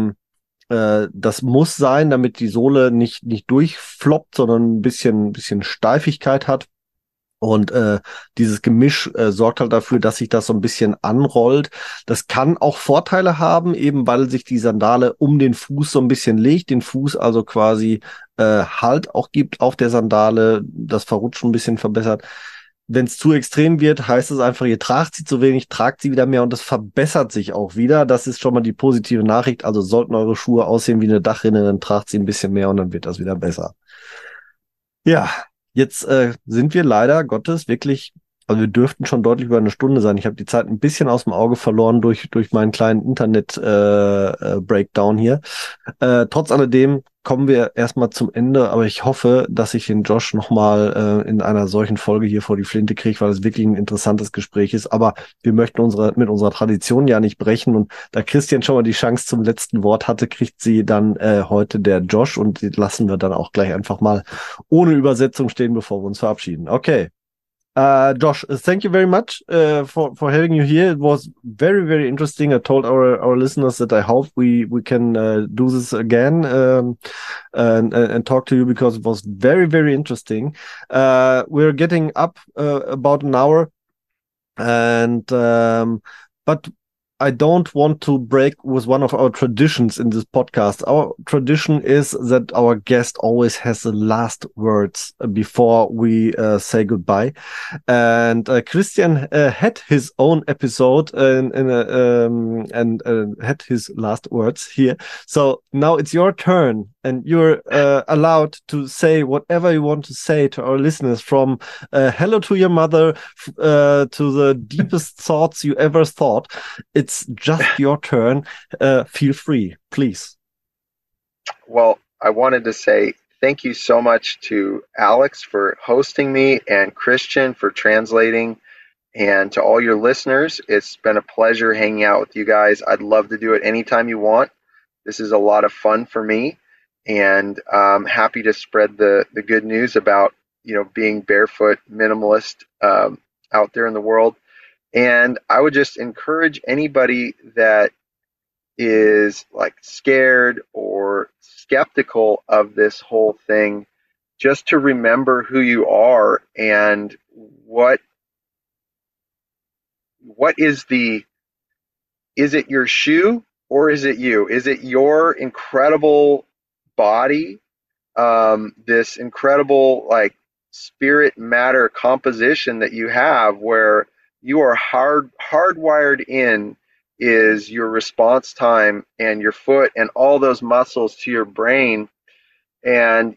das muss sein, damit die Sohle nicht durchfloppt, sondern ein bisschen Steifigkeit hat. Und dieses Gemisch sorgt halt dafür, dass sich das so ein bisschen anrollt. Das kann auch Vorteile haben, eben weil sich die Sandale um den Fuß so ein bisschen legt, den Fuß also quasi Halt auch gibt auf der Sandale, das Verrutschen ein bisschen verbessert. Wenn es zu extrem wird, heißt es einfach, ihr tragt sie zu wenig, tragt sie wieder mehr und es verbessert sich auch wieder. Das ist schon mal die positive Nachricht. Also sollten eure Schuhe aussehen wie eine Dachrinne, dann tragt sie ein bisschen mehr und dann wird das wieder besser. Ja, jetzt sind wir leider Gottes wirklich, also wir dürften schon deutlich über eine Stunde sein. Ich habe die Zeit ein bisschen aus dem Auge verloren durch meinen kleinen Internet-Breakdown hier. Trotz alledem kommen wir erstmal zum Ende, aber ich hoffe, dass ich den Josh nochmal in einer solchen Folge hier vor die Flinte kriege, weil es wirklich ein interessantes Gespräch ist. Aber wir möchten mit unserer Tradition ja nicht brechen. Und da Christian schon mal die Chance zum letzten Wort hatte, kriegt sie dann heute der Josh und die lassen wir dann auch gleich einfach mal ohne Übersetzung stehen, bevor wir uns verabschieden. Okay. Josh, thank you very much for having you here. It was very, very interesting. I told our listeners that I hope we can do this again and talk to you because it was very, very interesting. We're getting up about an hour, and but I don't want to break with one of our traditions in this podcast. Our tradition is that our guest always has the last words before we say goodbye. And Christian had his own episode and had his last words here. So now it's your turn, and you're allowed to say whatever you want to say to our listeners, from hello to your mother to the deepest thoughts you ever thought. It's just your turn. Feel free, please. Well, I wanted to say thank you so much to Alex for hosting me and Christian for translating, and to all your listeners. It's been a pleasure hanging out with you guys. I'd love to do it anytime you want. This is a lot of fun for me, and I'm happy to spread the good news about, being barefoot minimalist out there in the world. And I would just encourage anybody that is like scared or skeptical of this whole thing, just to remember who you are and what is it your shoe or is it you? Is it your incredible body, this incredible like spirit matter composition that you have, where you are hardwired in is your response time and your foot and all those muscles to your brain, and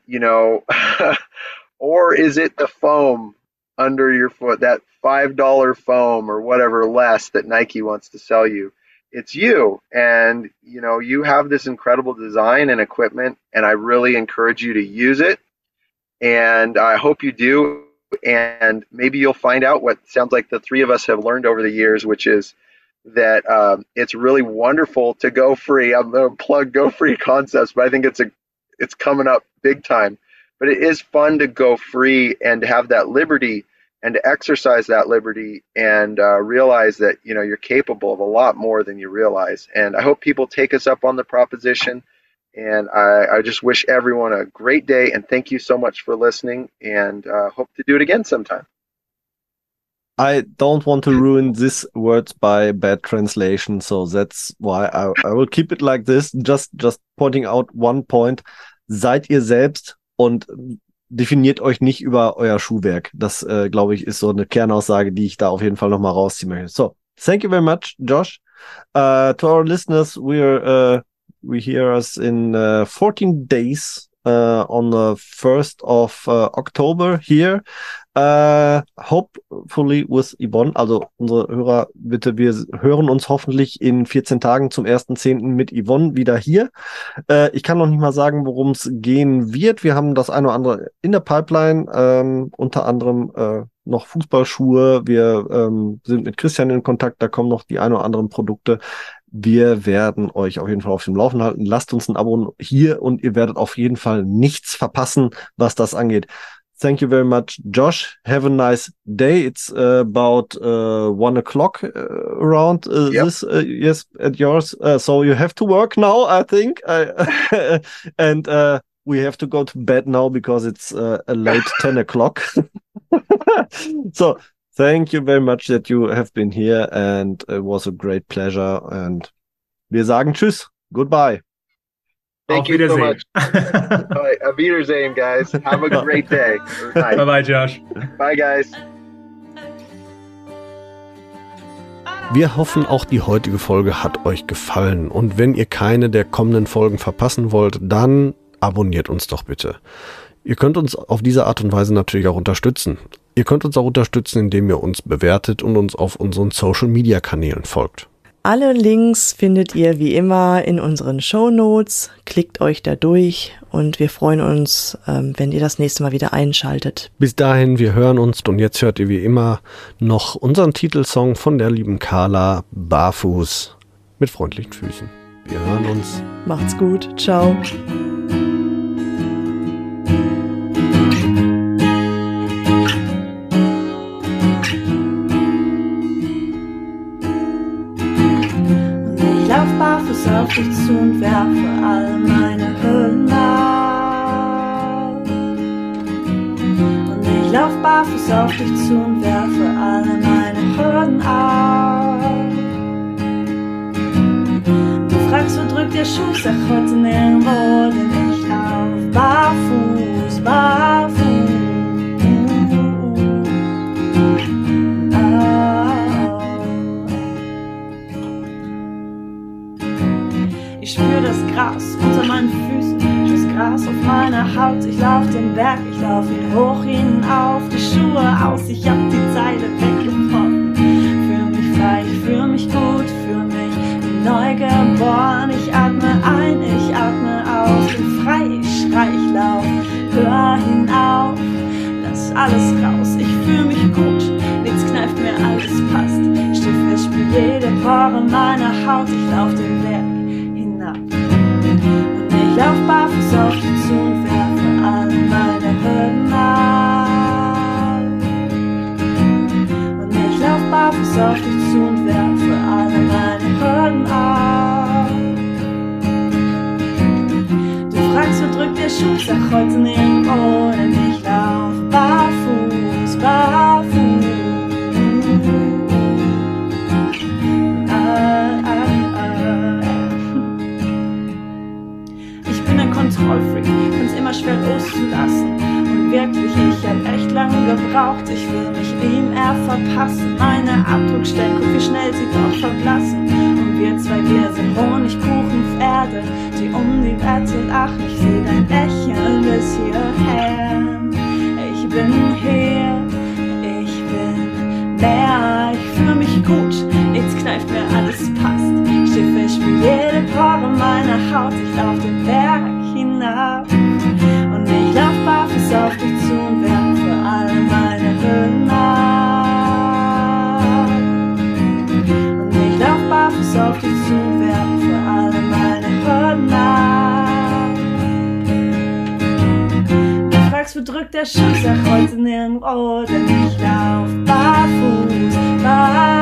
or is it the foam under your foot, that $5 foam or whatever less that Nike wants to sell you? It's you, and you have this incredible design and equipment, and I really encourage you to use it, and I hope you do. And maybe you'll find out what sounds like the three of us have learned over the years, which is that it's really wonderful to go free. I'm going to plug Go Free Concepts, but I think it's coming up big time. But it is fun to go free and to have that liberty and to exercise that liberty and realize that you're capable of a lot more than you realize. And I hope people take us up on the proposition. And I just wish everyone a great day, and thank you so much for listening, and hope to do it again sometime. I don't want to ruin these words by bad translation, so that's why I will keep it like this. Just pointing out one point. Seid ihr selbst und definiert euch nicht über euer Schuhwerk. Das, glaube ich, ist so eine Kernaussage, die ich da auf jeden Fall nochmal rausziehen möchte. So, thank you very much, Josh. To our listeners, we hear us in 14 days on the 1st of October here. Hopefully with Yvonne. Also unsere Hörer, bitte, wir hören uns hoffentlich in 14 Tagen zum 1.10. mit Yvonne wieder hier. Ich kann noch nicht mal sagen, worum es gehen wird. Wir haben das eine oder andere in der Pipeline, unter anderem noch Fußballschuhe. Wir sind mit Christian in Kontakt, da kommen noch die ein oder anderen Produkte. Wir werden euch auf jeden Fall auf dem Laufenden halten. Lasst uns ein Abo hier und ihr werdet auf jeden Fall nichts verpassen, was das angeht. Thank you very much, Josh. Have a nice day. It's about 1 o'clock around this, yes, at yours. So you have to work now, I think. And we have to go to bed now because it's a late 10 o'clock. So thank you very much that you have been here, and it was a great pleasure. And wir sagen Tschüss. Goodbye. Thank you so much. Auf Wiedersehen, guys. Have a great day. Bye-bye, Josh. Bye, guys. Wir hoffen, auch die heutige Folge hat euch gefallen. Und wenn ihr keine der kommenden Folgen verpassen wollt, dann abonniert uns doch bitte. Ihr könnt uns auf diese Art und Weise natürlich auch unterstützen. Ihr könnt uns auch unterstützen, indem ihr uns bewertet und uns auf unseren Social-Media-Kanälen folgt. Alle Links findet ihr wie immer in unseren Shownotes. Klickt euch da durch und wir freuen uns, wenn ihr das nächste Mal wieder einschaltet. Bis dahin, wir hören uns und jetzt hört ihr wie immer noch unseren Titelsong von der lieben Carla, Barfuß mit freundlichen Füßen. Wir hören uns. Macht's gut. Ciao. Barfuß auf dich zu und werfe all meine Hürden ab. Und ich lauf barfuß auf dich zu und werfe alle meine Hürden ab. Du fragst, wo drückt der Schuh, sag heute nirgendwo, denn ich lauf barfuß, barfuß. Ich spür das Gras unter meinen Füßen, das Gras auf meiner Haut. Ich lauf den Berg, ich lauf ihn hoch hinauf, die Schuhe aus, ich hab die Zeile weggeworfen. Fühl mich frei, ich fühl mich gut, fühl mich neu geboren. Ich atme ein, ich atme aus, bin frei, ich schrei, ich lauf, hör hinauf, lass alles raus. Ich fühl mich gut, nichts kneift mir, alles passt. Stift, ich spür jede Pore meiner Haut, ich lauf den Berg. Und ich lauf barfuß auf dich zu und werfe alle meine Hürden ab. Und ich lauf barfuß auf dich zu und werfe alle meine Hürden ab. Du fragst, wo drückt der Schuh, sag heute nirgendwo, denn ich lauf barfuß, barfuß. Kontrollfreak, find's immer schwer loszulassen. Und wirklich, ich hab echt lange gebraucht. Ich will mich ihm verpassen. Meine Abdruckstellen, guck wie schnell sie doch verblassen. Und wir zwei, wir sind Honigkuchenpferde, die um die Wette lachen. Ich seh dein Lächeln bis hierher. Ich bin hier, ich bin mehr. Ich fühl mich gut, nichts kneift mir, alles passt. Schiffe, ich spür jede Pore meiner Haut. Ich lauf den Berg hinab. Und ich lauf barfuß auf dich zu und werfe alle meine Hürden ab. Und ich lauf barfuß auf dich zu und werfe alle meine Hürden ab. Du fragst, wo drückt der Schuh, sag heute nirgendwo, denn ich lauf barfuß, barfuß.